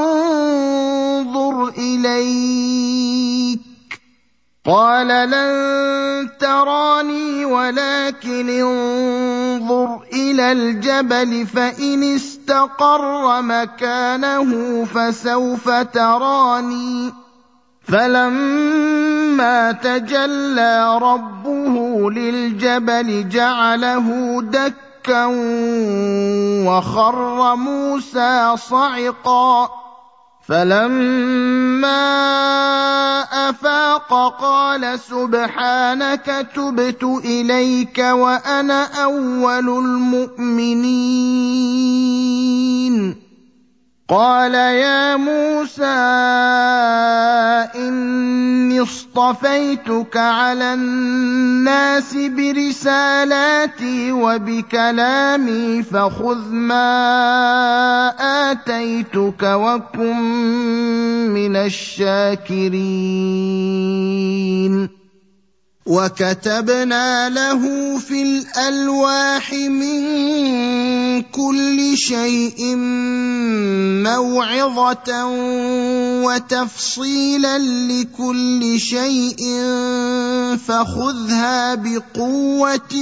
أنظر إليك قال لن تراني ولكن انظر إلى الجبل فإن استقر مكانه فسوف تراني فلما تجلى ربه للجبل جعله دكا وخر موسى صعقا فلما أفاق قال سبحانك تبت إليك وأنا أول المؤمنين قال يا موسى إني اصطفيتك على الناس برسالاتي وبكلامي فخذ ما آتيتك وكن من الشاكرين وكتبنا له في الألواح من كل شيء موعظة وتفصيلا لكل شيء فخذها بقوة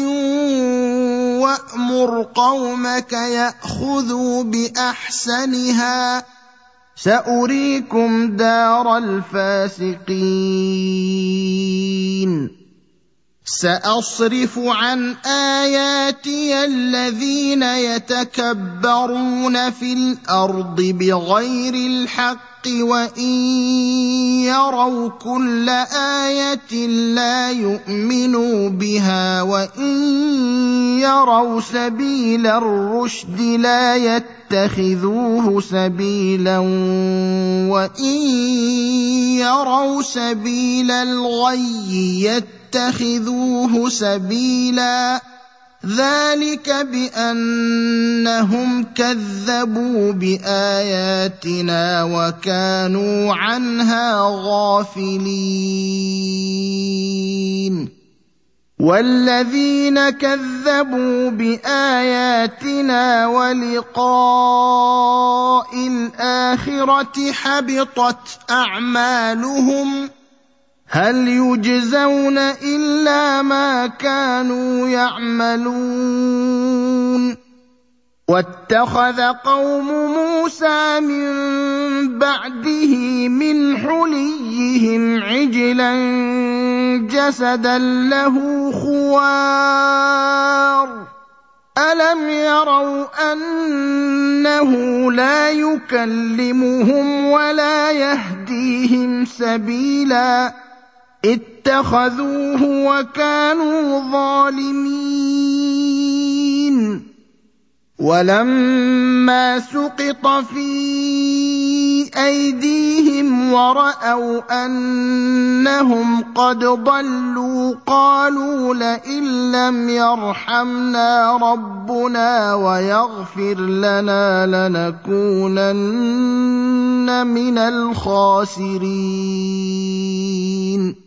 وأمر قومك يأخذوا بأحسنها سأريكم دار الفاسقين سأصرف عن آياتي الذين يتكبرون في الأرض بغير الحق وإن يروا كل آية لا يؤمنوا بها وإن يروا سبيل الرشد لا يتخذوه سبيلا وإن يروا سبيل الغي يتخذوه سبيلا ذلك بأنهم كذبوا بآياتنا وكانوا عنها غافلين والذين كذبوا بآياتنا ولقاء الآخرة حبطت أعمالهم هل يجزون إلا ما كانوا يعملون واتخذ قوم موسى من بعده من حليهم عجلا جسدا له خوار ألم يروا أنه لا يكلمهم ولا يهديهم سبيلا اتخذوه وكانوا ظالمين وَلَمَّا سُقِطَ فِي أَيْدِيهِمْ وَرَأَوْا أَنَّهُمْ قَدْ ضَلُّوا قَالُوا لَئِن لَّمْ يَرْحَمْنَا رَبُّنَا وَيَغْفِرْ لَنَا لَنَكُونَنَّ مِنَ الْخَاسِرِينَ.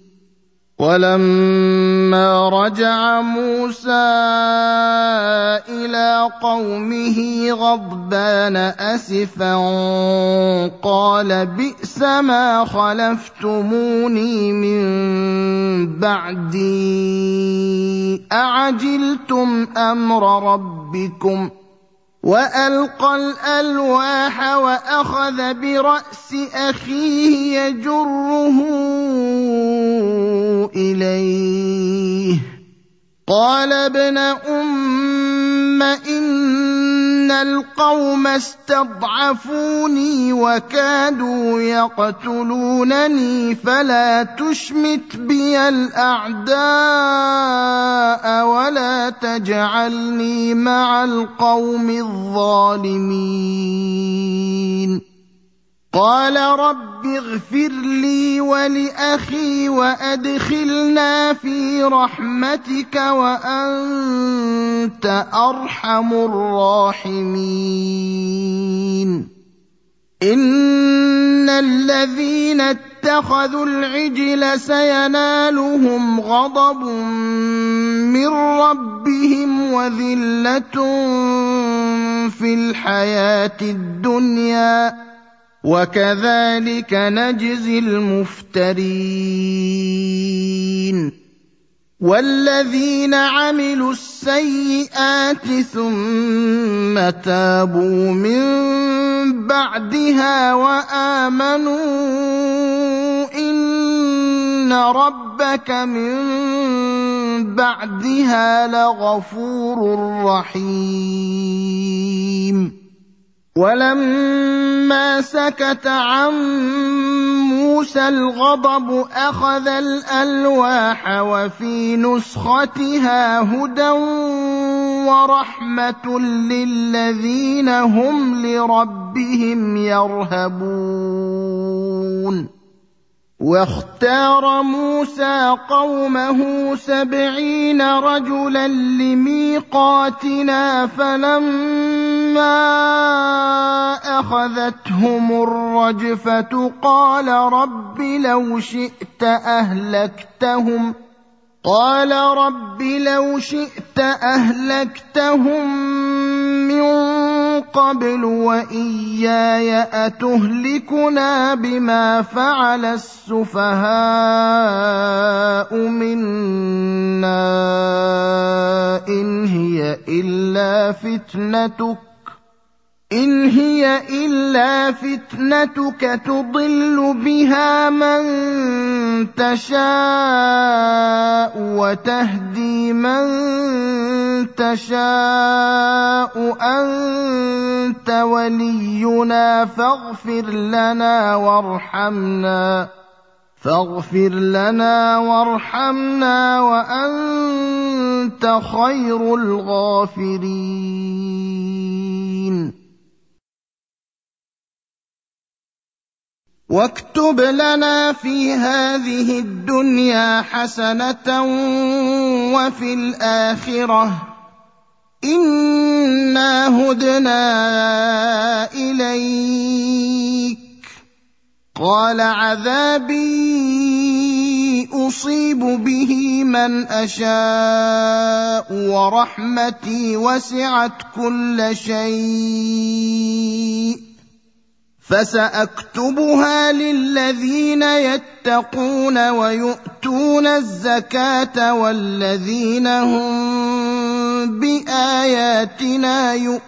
وَلَمَّا رَجَعَ مُوسَىٰ إِلَىٰ قَوْمِهِ غَضْبَانَ أَسِفًا قَالَ بِئْسَمَا خَلَفْتُمُونِي مِن بَعْدِي أَعَجِلْتُمْ أَمْرَ رَبِّكُمْ. وَأَلْقَى الْأَلْوَاحَ وَأَخَذَ بِرَأْسِ أَخِيهِ يَجُرُّهُ إِلَيْهِ قَالَ ابْنَ أُمَّ إِنَّ الْقَوْمَ اسْتَضْعَفُونِي وَكَادُوا يَقْتُلُونَنِي فَلَا تُشْمِتْ بِيَ الْأَعْدَاءَ وَلَا تَجْعَلْنِي مَعَ الْقَوْمِ الظَّالِمِينَ. قَالَ رَبِّ اغْفِرْ لِي وَلِأَخِي وَأَدْخِلْنَا فِي رَحْمَتِكَ وَأَنتَ أَرْحَمُ الرَّاحِمِينَ. إِنَّ الَّذِينَ اتَّخَذُوا الْعِجْلَ سَيَنَالُهُمْ غَضَبٌ مِّن رَّبِّهِمْ وَذِلَّةٌ فِي الْحَيَاةِ الدُّنْيَا وَكَذَٰلِكَ نَجْزِي الْمُفْتَرِينَ. وَالَّذِينَ عَمِلُوا السَّيِّئَاتِ ثُمَّ تَابُوا مِن بَعْدِهَا وَآمَنُوا إِنَّ رَبَّكَ مِن بَعْدِهَا لَغَفُورٌ رَّحِيمٌ. وَلَمَّا سَكَتَ عَن مُّوسَى الْغَضَبُ أَخَذَ الْأَلْوَاحَ وَفِي نُسْخَتِهَا هُدًى وَرَحْمَةٌ لِّلَّذِينَ هُمْ لِرَبِّهِمْ يَرْهَبُونَ. وَاخْتَارَ مُوسَىٰ قَوْمَهُ سَبْعِينَ رَجُلًا لِّمِيقَاتِنَا فَلَمَّا أَخَذَتْهُمُ الرَّجْفَةُ قَالَ رَبِّ لَوْ شِئْتَ أَهْلَكْتَهُمْ قَالَ رَبِّ لَوْ شِئْتَ أَهْلَكْتَهُم مِّن قَبْلُ وَإِيَّايَ أَتُهْلِكُنَا بِمَا فَعَلَ السُّفَهَاءُ مِنَّا إِنْ هِيَ إِلَّا فِتْنَتُكَ إِنْ هِيَ إِلَّا فِتْنَتُكَ تُضِلُّ بِهَا مَن تَشَاءُ وَتَهْدِي مَن تَشَاءُ أَنتَ وَلِيُّنَا فاغْفِرْ لَنَا وَارْحَمْنَا فاغفر لنا وارحمنا وأنت خير الغافرين. واكتب لنا في هذه الدنيا حسنة وفي الآخرة إنا هدنا إليك قال عذابي أصيب به من أشاء ورحمتي وسعت كل شيء فسأكتبها للذين يتقون ويؤتون الزكاة والذين هم بآياتنا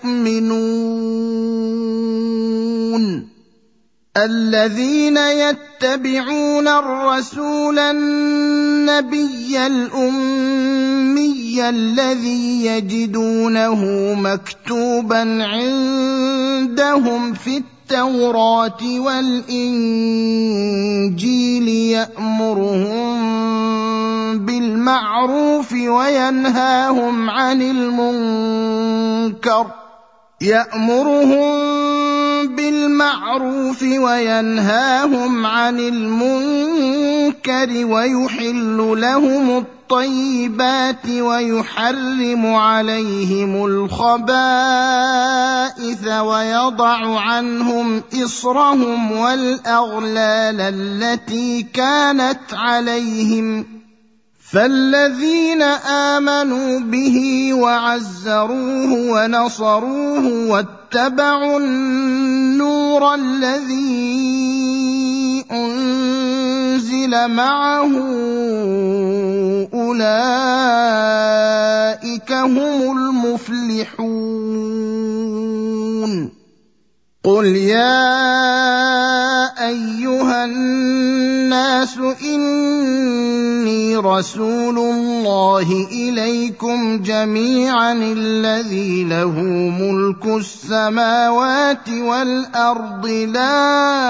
يؤمنون الذين يتبعون الرسول النبي الأمي الذي يجدونه مكتوبا عندهم في التوراة والإنجيل يأمرهم بالمعروف وينهاهم عن المنكر يأمرهم بالمعروف وينهاهم عن المنكر ويحل لهم الطيبات ويحرم عليهم الخبائث ويضع عنهم إصرهم والأغلال التي كانت عليهم فالذين آمنوا به وعزروه ونصروه واتبعوا النور الذي أنزل معه أولئك هم المفلحون قل يا أيها الناس إني رسول الله إليكم جميعا الذي له ملك السماوات والأرض لا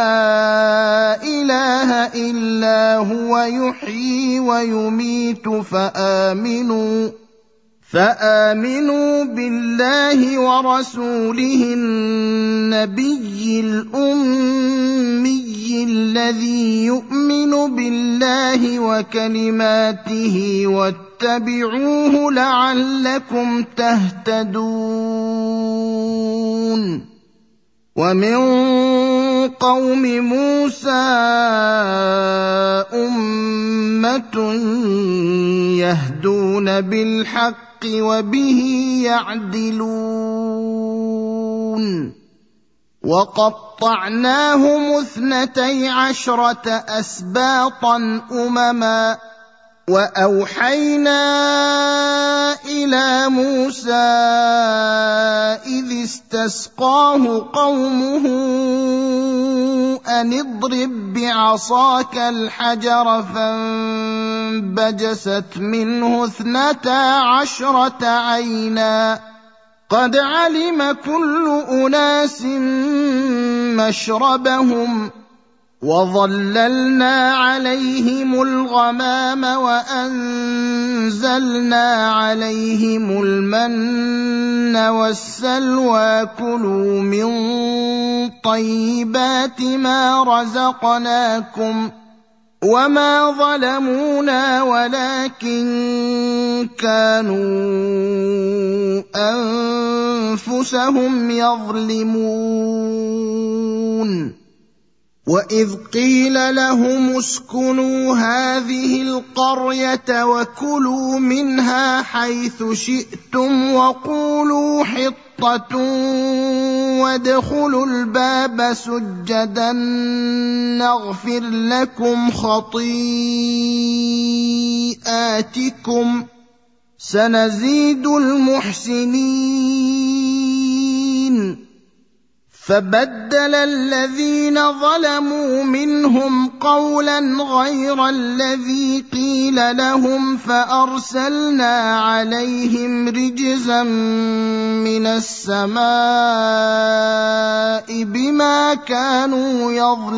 إله إلا هو يحيي ويميت فآمنوا فآمنوا بالله ورسوله النبي الأمي الذي يؤمن بالله وكلماته واتبعوه لعلكم تهتدون ومن قوم موسى أمة يهدون بالحق وبه يعدلون وقطعناهم اثنتي عشرة أسباطا أمما وأوحينا إلى موسى إذ استسقاه قومه أن اضرب بعصاك الحجر فانبجست منه اثنتا عشرة عينا قد علم كل أناس مشربهم وظللنا عليهم الغمام وأنزلنا عليهم المن والسلوى كلوا من طيبات ما رزقناكم وما ظلمونا ولكن كانوا أنفسهم يظلمون وإذ قيل لهم اسكنوا هذه القرية وكلوا منها حيث شئتم وقولوا حطة وادخلوا الباب سجدا نغفر لكم خطيئاتكم سنزيد المحسنين فبدل الذين ظلموا منهم قولا غير الذي قيل لهم فأرسلنا عليهم رجزا من السماء بما كانوا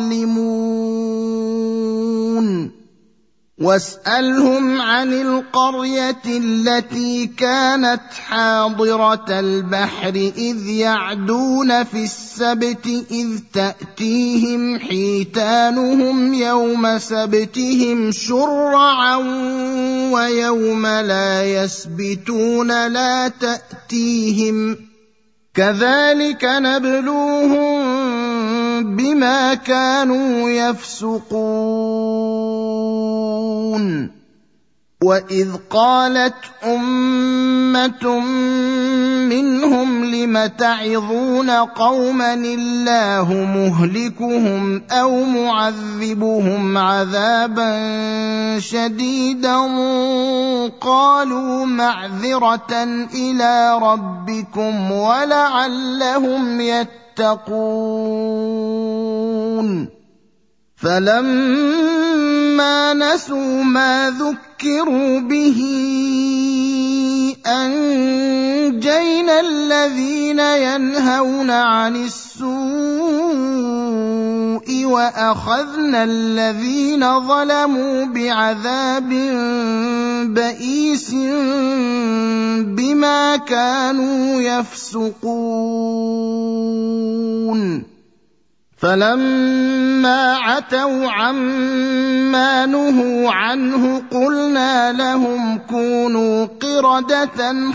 يظلمون واسألهم عن القرية التي كانت حاضرة البحر إذ يعدون في السبت إذ تأتيهم حيتانهم يوم سبتهم شرعا ويوم لا يسبتون لا تأتيهم كذلك نبلوهم بما كانوا يفسقون وإذ قالت أمة منهم لم تعظون قوما الله مهلكهم أو معذبهم عذابا شديدا قالوا معذرة إلى ربكم ولعلهم يتقون فلما نسوا ما ذكروا به أنجينا الذين ينهون عن السوء السيء وأخذنا الذين ظلموا بعذاب بئيس بما كانوا يفسقون فلما عتوا عما نهوا عنه قلنا لهم كونوا قردة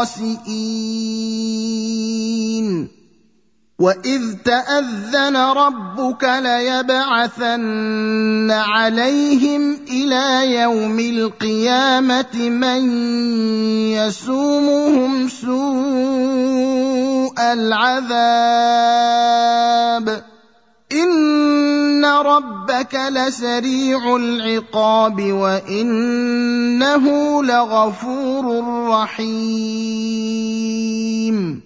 خاسئين وإذ تأذن ربك ليبعثن عليهم إلى يوم القيامة من يسومهم سوء العذاب إن ربك لسريع العقاب وإنه لغفور رحيم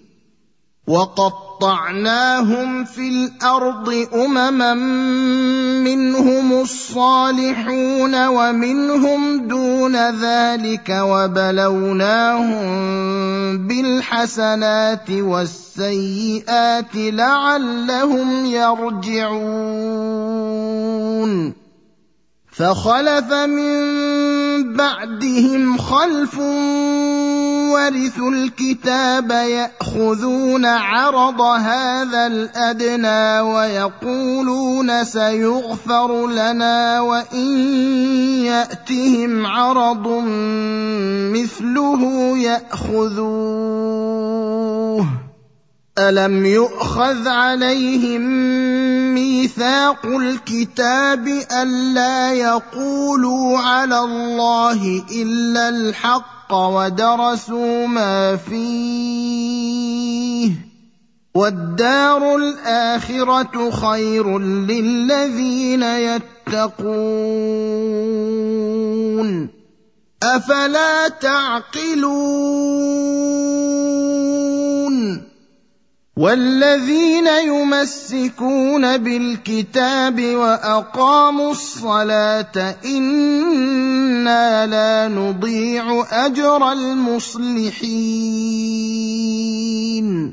وقطعناهم في الأرض أمما منهم الصالحون ومنهم دون ذلك وبلوناهم بالحسنات والسيئات لعلهم يرجعون فخلف من بعدهم خلف ورثوا الكتاب يأخذون عرض هذا الأدنى ويقولون سيغفر لنا وإن يأتهم عرض مثله يأخذوه ألم يؤخذ عليهم ميثاق الكتاب ألا يقولوا على الله إلا الحق ودرسوا ما فيه والدار الآخرة خير للذين يتقون أفلا تعقلون والذين يمسكون بالكتاب وأقاموا الصلاة إنا لا نضيع أجر المصلحين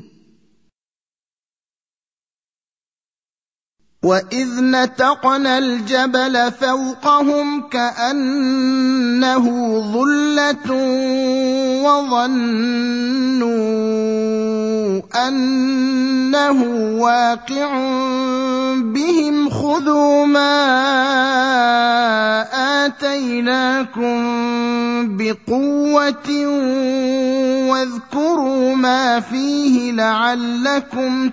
وإذ نتقنا الجبل فوقهم كأنه ظلة وظنوا أنه واقع بهم خذوا ما آتيناكم بقوة واذكروا ما فيه لعلكم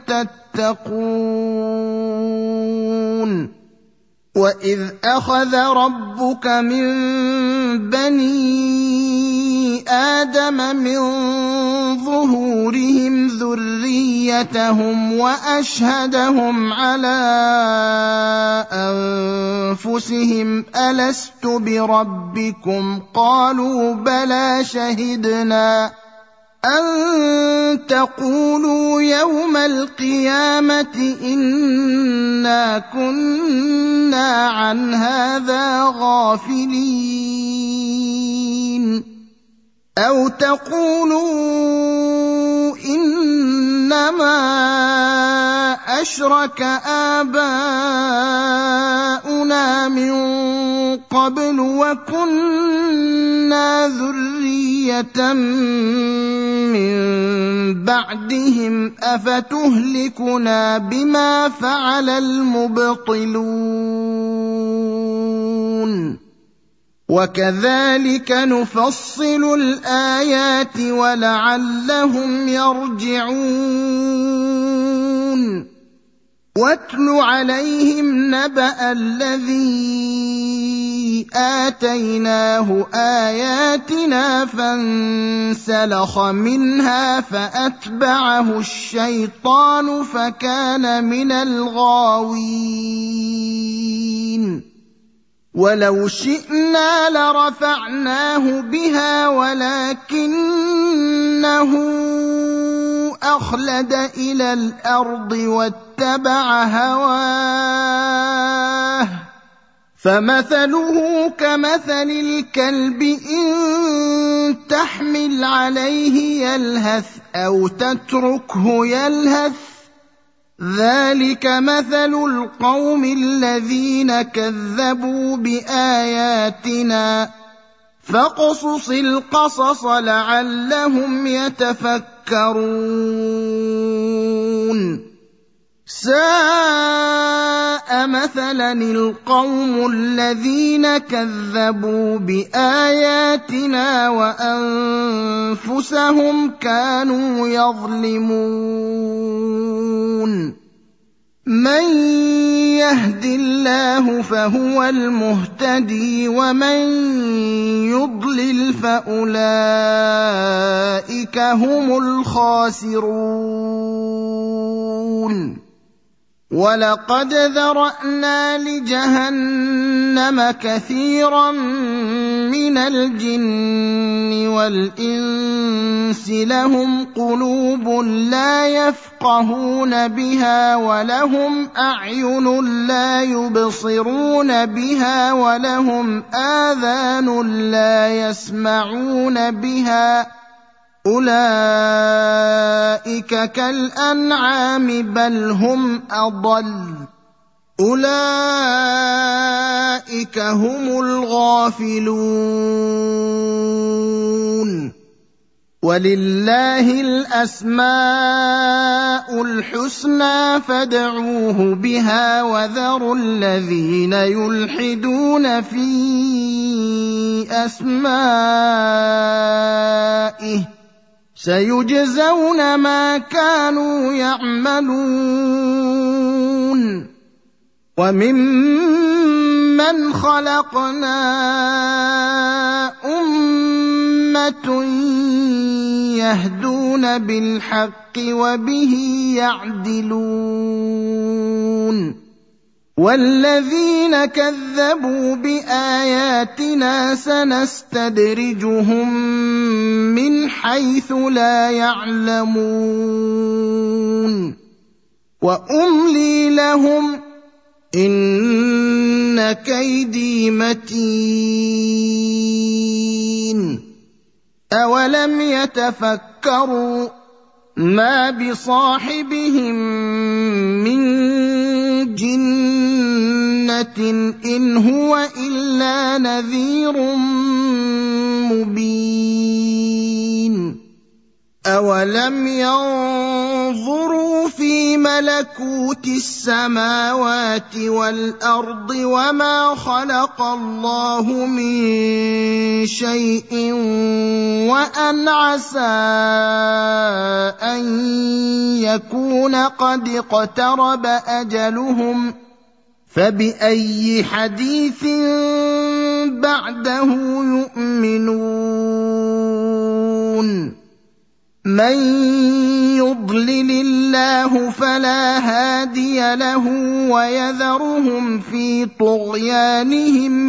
تتقون وإذ أخذ ربك من بني آدم من ظهورهم ذريتهم وأشهدهم على أنفسهم ألست بربكم قالوا بلى شهدنا أن تقولوا يوم القيامة إنا كنا عن هذا غافلين أو تقولوا إنما أشرك آباؤنا من قبل وكنا ذرية من بعدهم أفتهلكنا بما فعل المبطلون وكذلك نفصل الآيات ولعلهم يرجعون واتل عليهم نبأ الذي آتيناه آياتنا فانسلخ منها فأتبعه الشيطان فكان من الغاوين ولو شئنا لرفعناه بها ولكنه أخلد إلى الأرض واتبع هواه فمثله كمثل الكلب إن تحمل عليه يلهث أو تتركه يلهث ذلك مثل القوم الذين كذبوا بآياتنا فاقصص القصص لعلهم يتفكرون ساء مثلا القوم الذين كذبوا بآياتنا وأنفسهم كانوا يظلمون من يهد الله فهو المهتدي ومن يضلل فأولئك هم الخاسرون ولقد ذرأنا لجهنم كثيرا من الجن والإنس لهم قلوب لا يفقهون بها ولهم أعين لا يبصرون بها ولهم آذان لا يسمعون بها أولئك كالأنعام بل هم أضل أولئك هم الغافلون ولله الأسماء الحسنى فادعوه بها وذروا الذين يلحدون في أسمائه سيجزون ما كانوا يعملون وممن خلقنا أمة يهدون بالحق وبه يعدلون والذين كذبوا بآياتنا سنستدرجهم من حيث لا يعلمون وأملي لهم إن كيدي متين أولم يتفكروا ما بصاحبهم من جنة إن هو إلا نذير مبين أولم ينظروا في ملكوت السماوات والأرض وما خلق الله من شيء وأن عسى أن يكون قد اقترب أجلهم فبأي حديث بعده يؤمنون من يضلل الله فلا هادي له ويذرهم في طغيانهم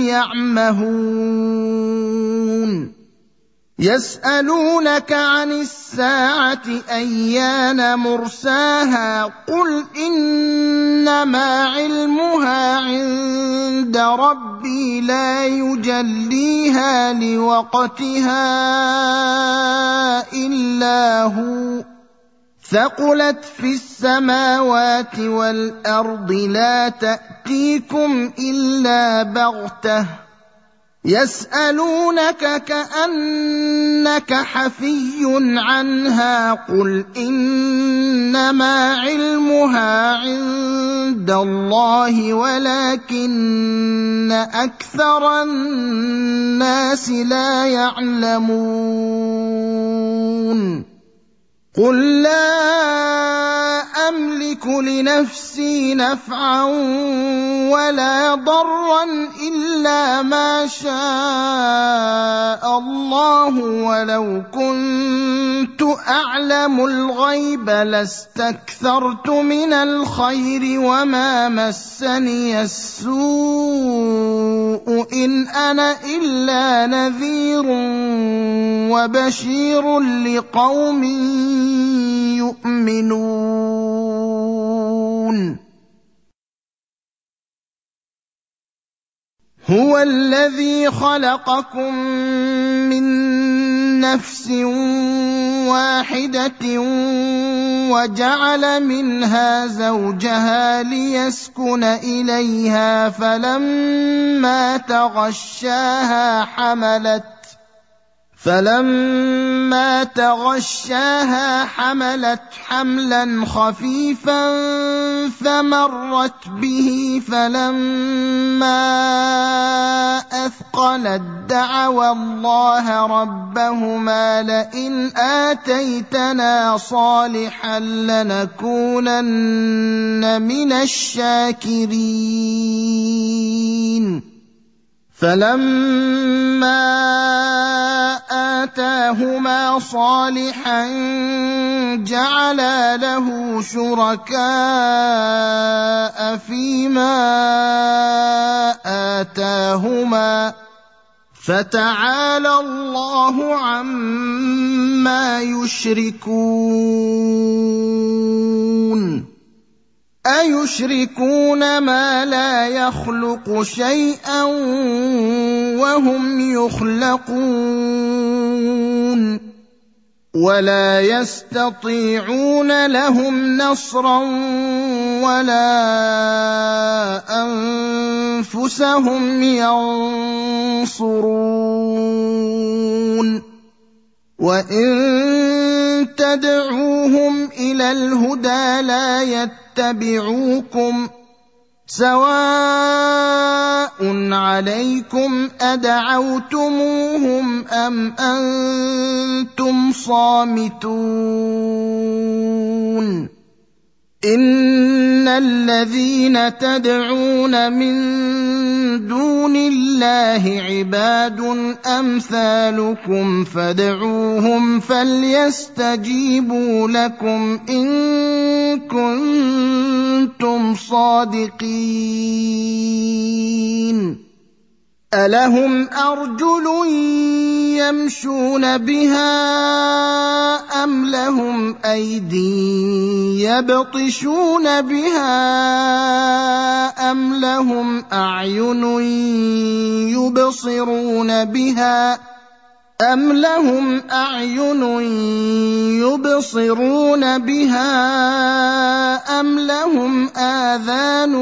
يعمهون يسألونك عن الساعة أيان مرساها قل إنما علمها عند ربي لا يجليها لوقتها إلا هو ثقلت في السماوات والأرض لا تأتيكم إلا بغتة يسألونك كأنك حفي عنها قل إنما علمها عند الله ولكن أكثر الناس لا يعلمون قل لا أملك لنفسي نفعا ولا ضرا إلا ما شاء الله ولو كنت أعلم الغيب لاستكثرت من الخير وما مسني السوء إن أنا إلا نذير وبشير لقوم يؤمنون هو الذي خلقكم من نفس واحدة وجعل منها زوجها ليسكن إليها فلما تغشاها حملت فلما تغشاها حملت حملا خفيفا فمرت به فلما أثقلت دعوا الله ربهما لئن آتيتنا صالحا لنكونن من الشاكرين فلما آتاهما صالحا جعلا له شركاء فيما آتاهما فتعالى الله عما يشركون أيشركون ما لا يخلق شيئا وهم يخلقون ولا يستطيعون لهم نصرا ولا أنفسهم ينصرون وإن تدعوهم إلى الهدى لا يتبعوكم سواء عليكم أدعوتموهم أم أنتم صامتون إن الذين تدعون من دون الله عباد أمثالكم فادعوهم فليستجيبوا لكم إن كنتم صادقين ألهم أرجل يمشون بها أم لهم أيدي يبطشون بها أم لهم أعين يبصرون بها أم لهم أعين يبصرون بها أم لهم آذان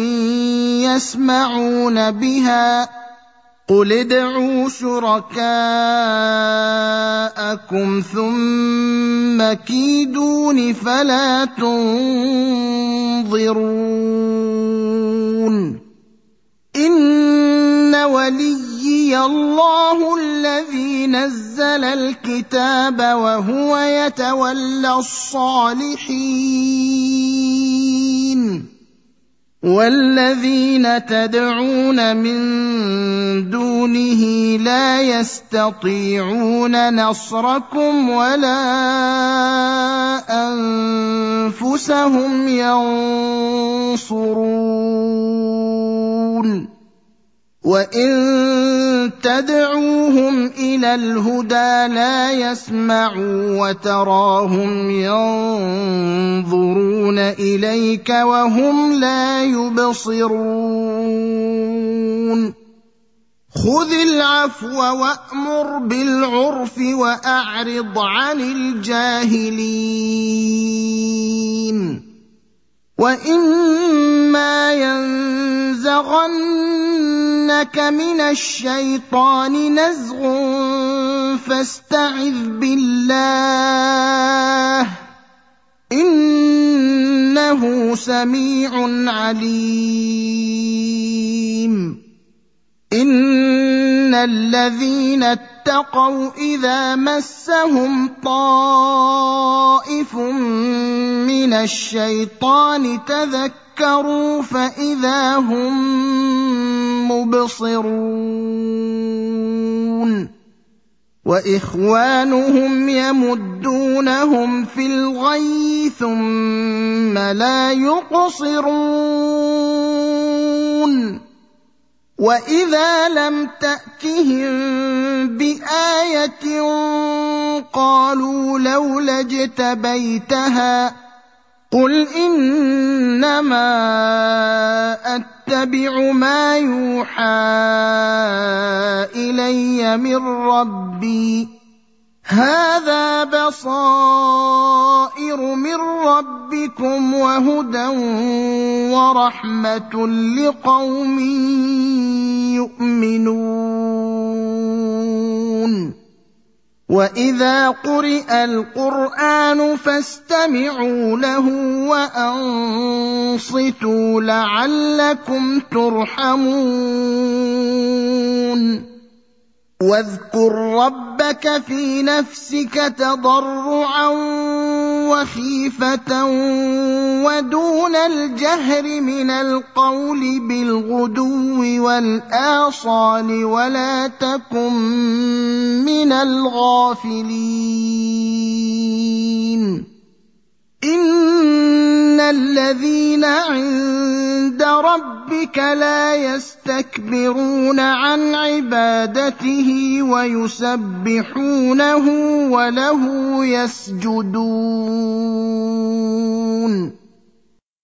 يسمعون بها قل ادعوا شركاءكم ثم كيدون فلا تنظرون إن وليي الله الذي نزل الكتاب وهو يتولى الصالحين والذين تدعون من دونه لا يستطيعون نصركم ولا أنفسهم ينصرون وإن تدعوهم إلى الهدى لا يسمعوا وتراهم ينظرون إليك وهم لا يبصرون خذ العفو وأمر بالعرف وأعرض عن الجاهلين وإما ينزغنك من الشيطان نزغ فاستعذ بالله إنه سميع عليم إن الذين اتقوا إذا مسهم طائف من الشيطان تذكروا فإذا هم مبصرون وإخوانهم يمدونهم في الغي ثم لا يقصرون وإذا لم تأتهم بآية قالوا لولا اجتبيتها قل إنما أتبع ما يوحى إلي من ربي هَٰذَا بَصَائِرُ مِن رَّبِّكُمْ وَهُدًى وَرَحْمَةٌ لِّقَوْمٍ يُؤْمِنُونَ وَإِذَا قُرِئَ الْقُرْآنُ فَاسْتَمِعُوا لَهُ وَأَنصِتُوا لَعَلَّكُمْ تُرْحَمُونَ وَاذْكُر رَّبَّكَ فِي نَفْسِكَ تَضَرُّعًا وَخِيفَةً وَدُونَ الْجَهْرِ مِنَ الْقَوْلِ بِالْغُدُوِّ وَالْآصَالِ وَلَا تَكُن مِّنَ الْغَافِلِينَ إِنَّ الَّذِينَ عِندَ رَبِّكَ لَا يَسْتَكْبِرُونَ عَنْ عِبَادَتِهِ وَيُسَبِّحُونَهُ وَلَهُ يَسْجُدُونَ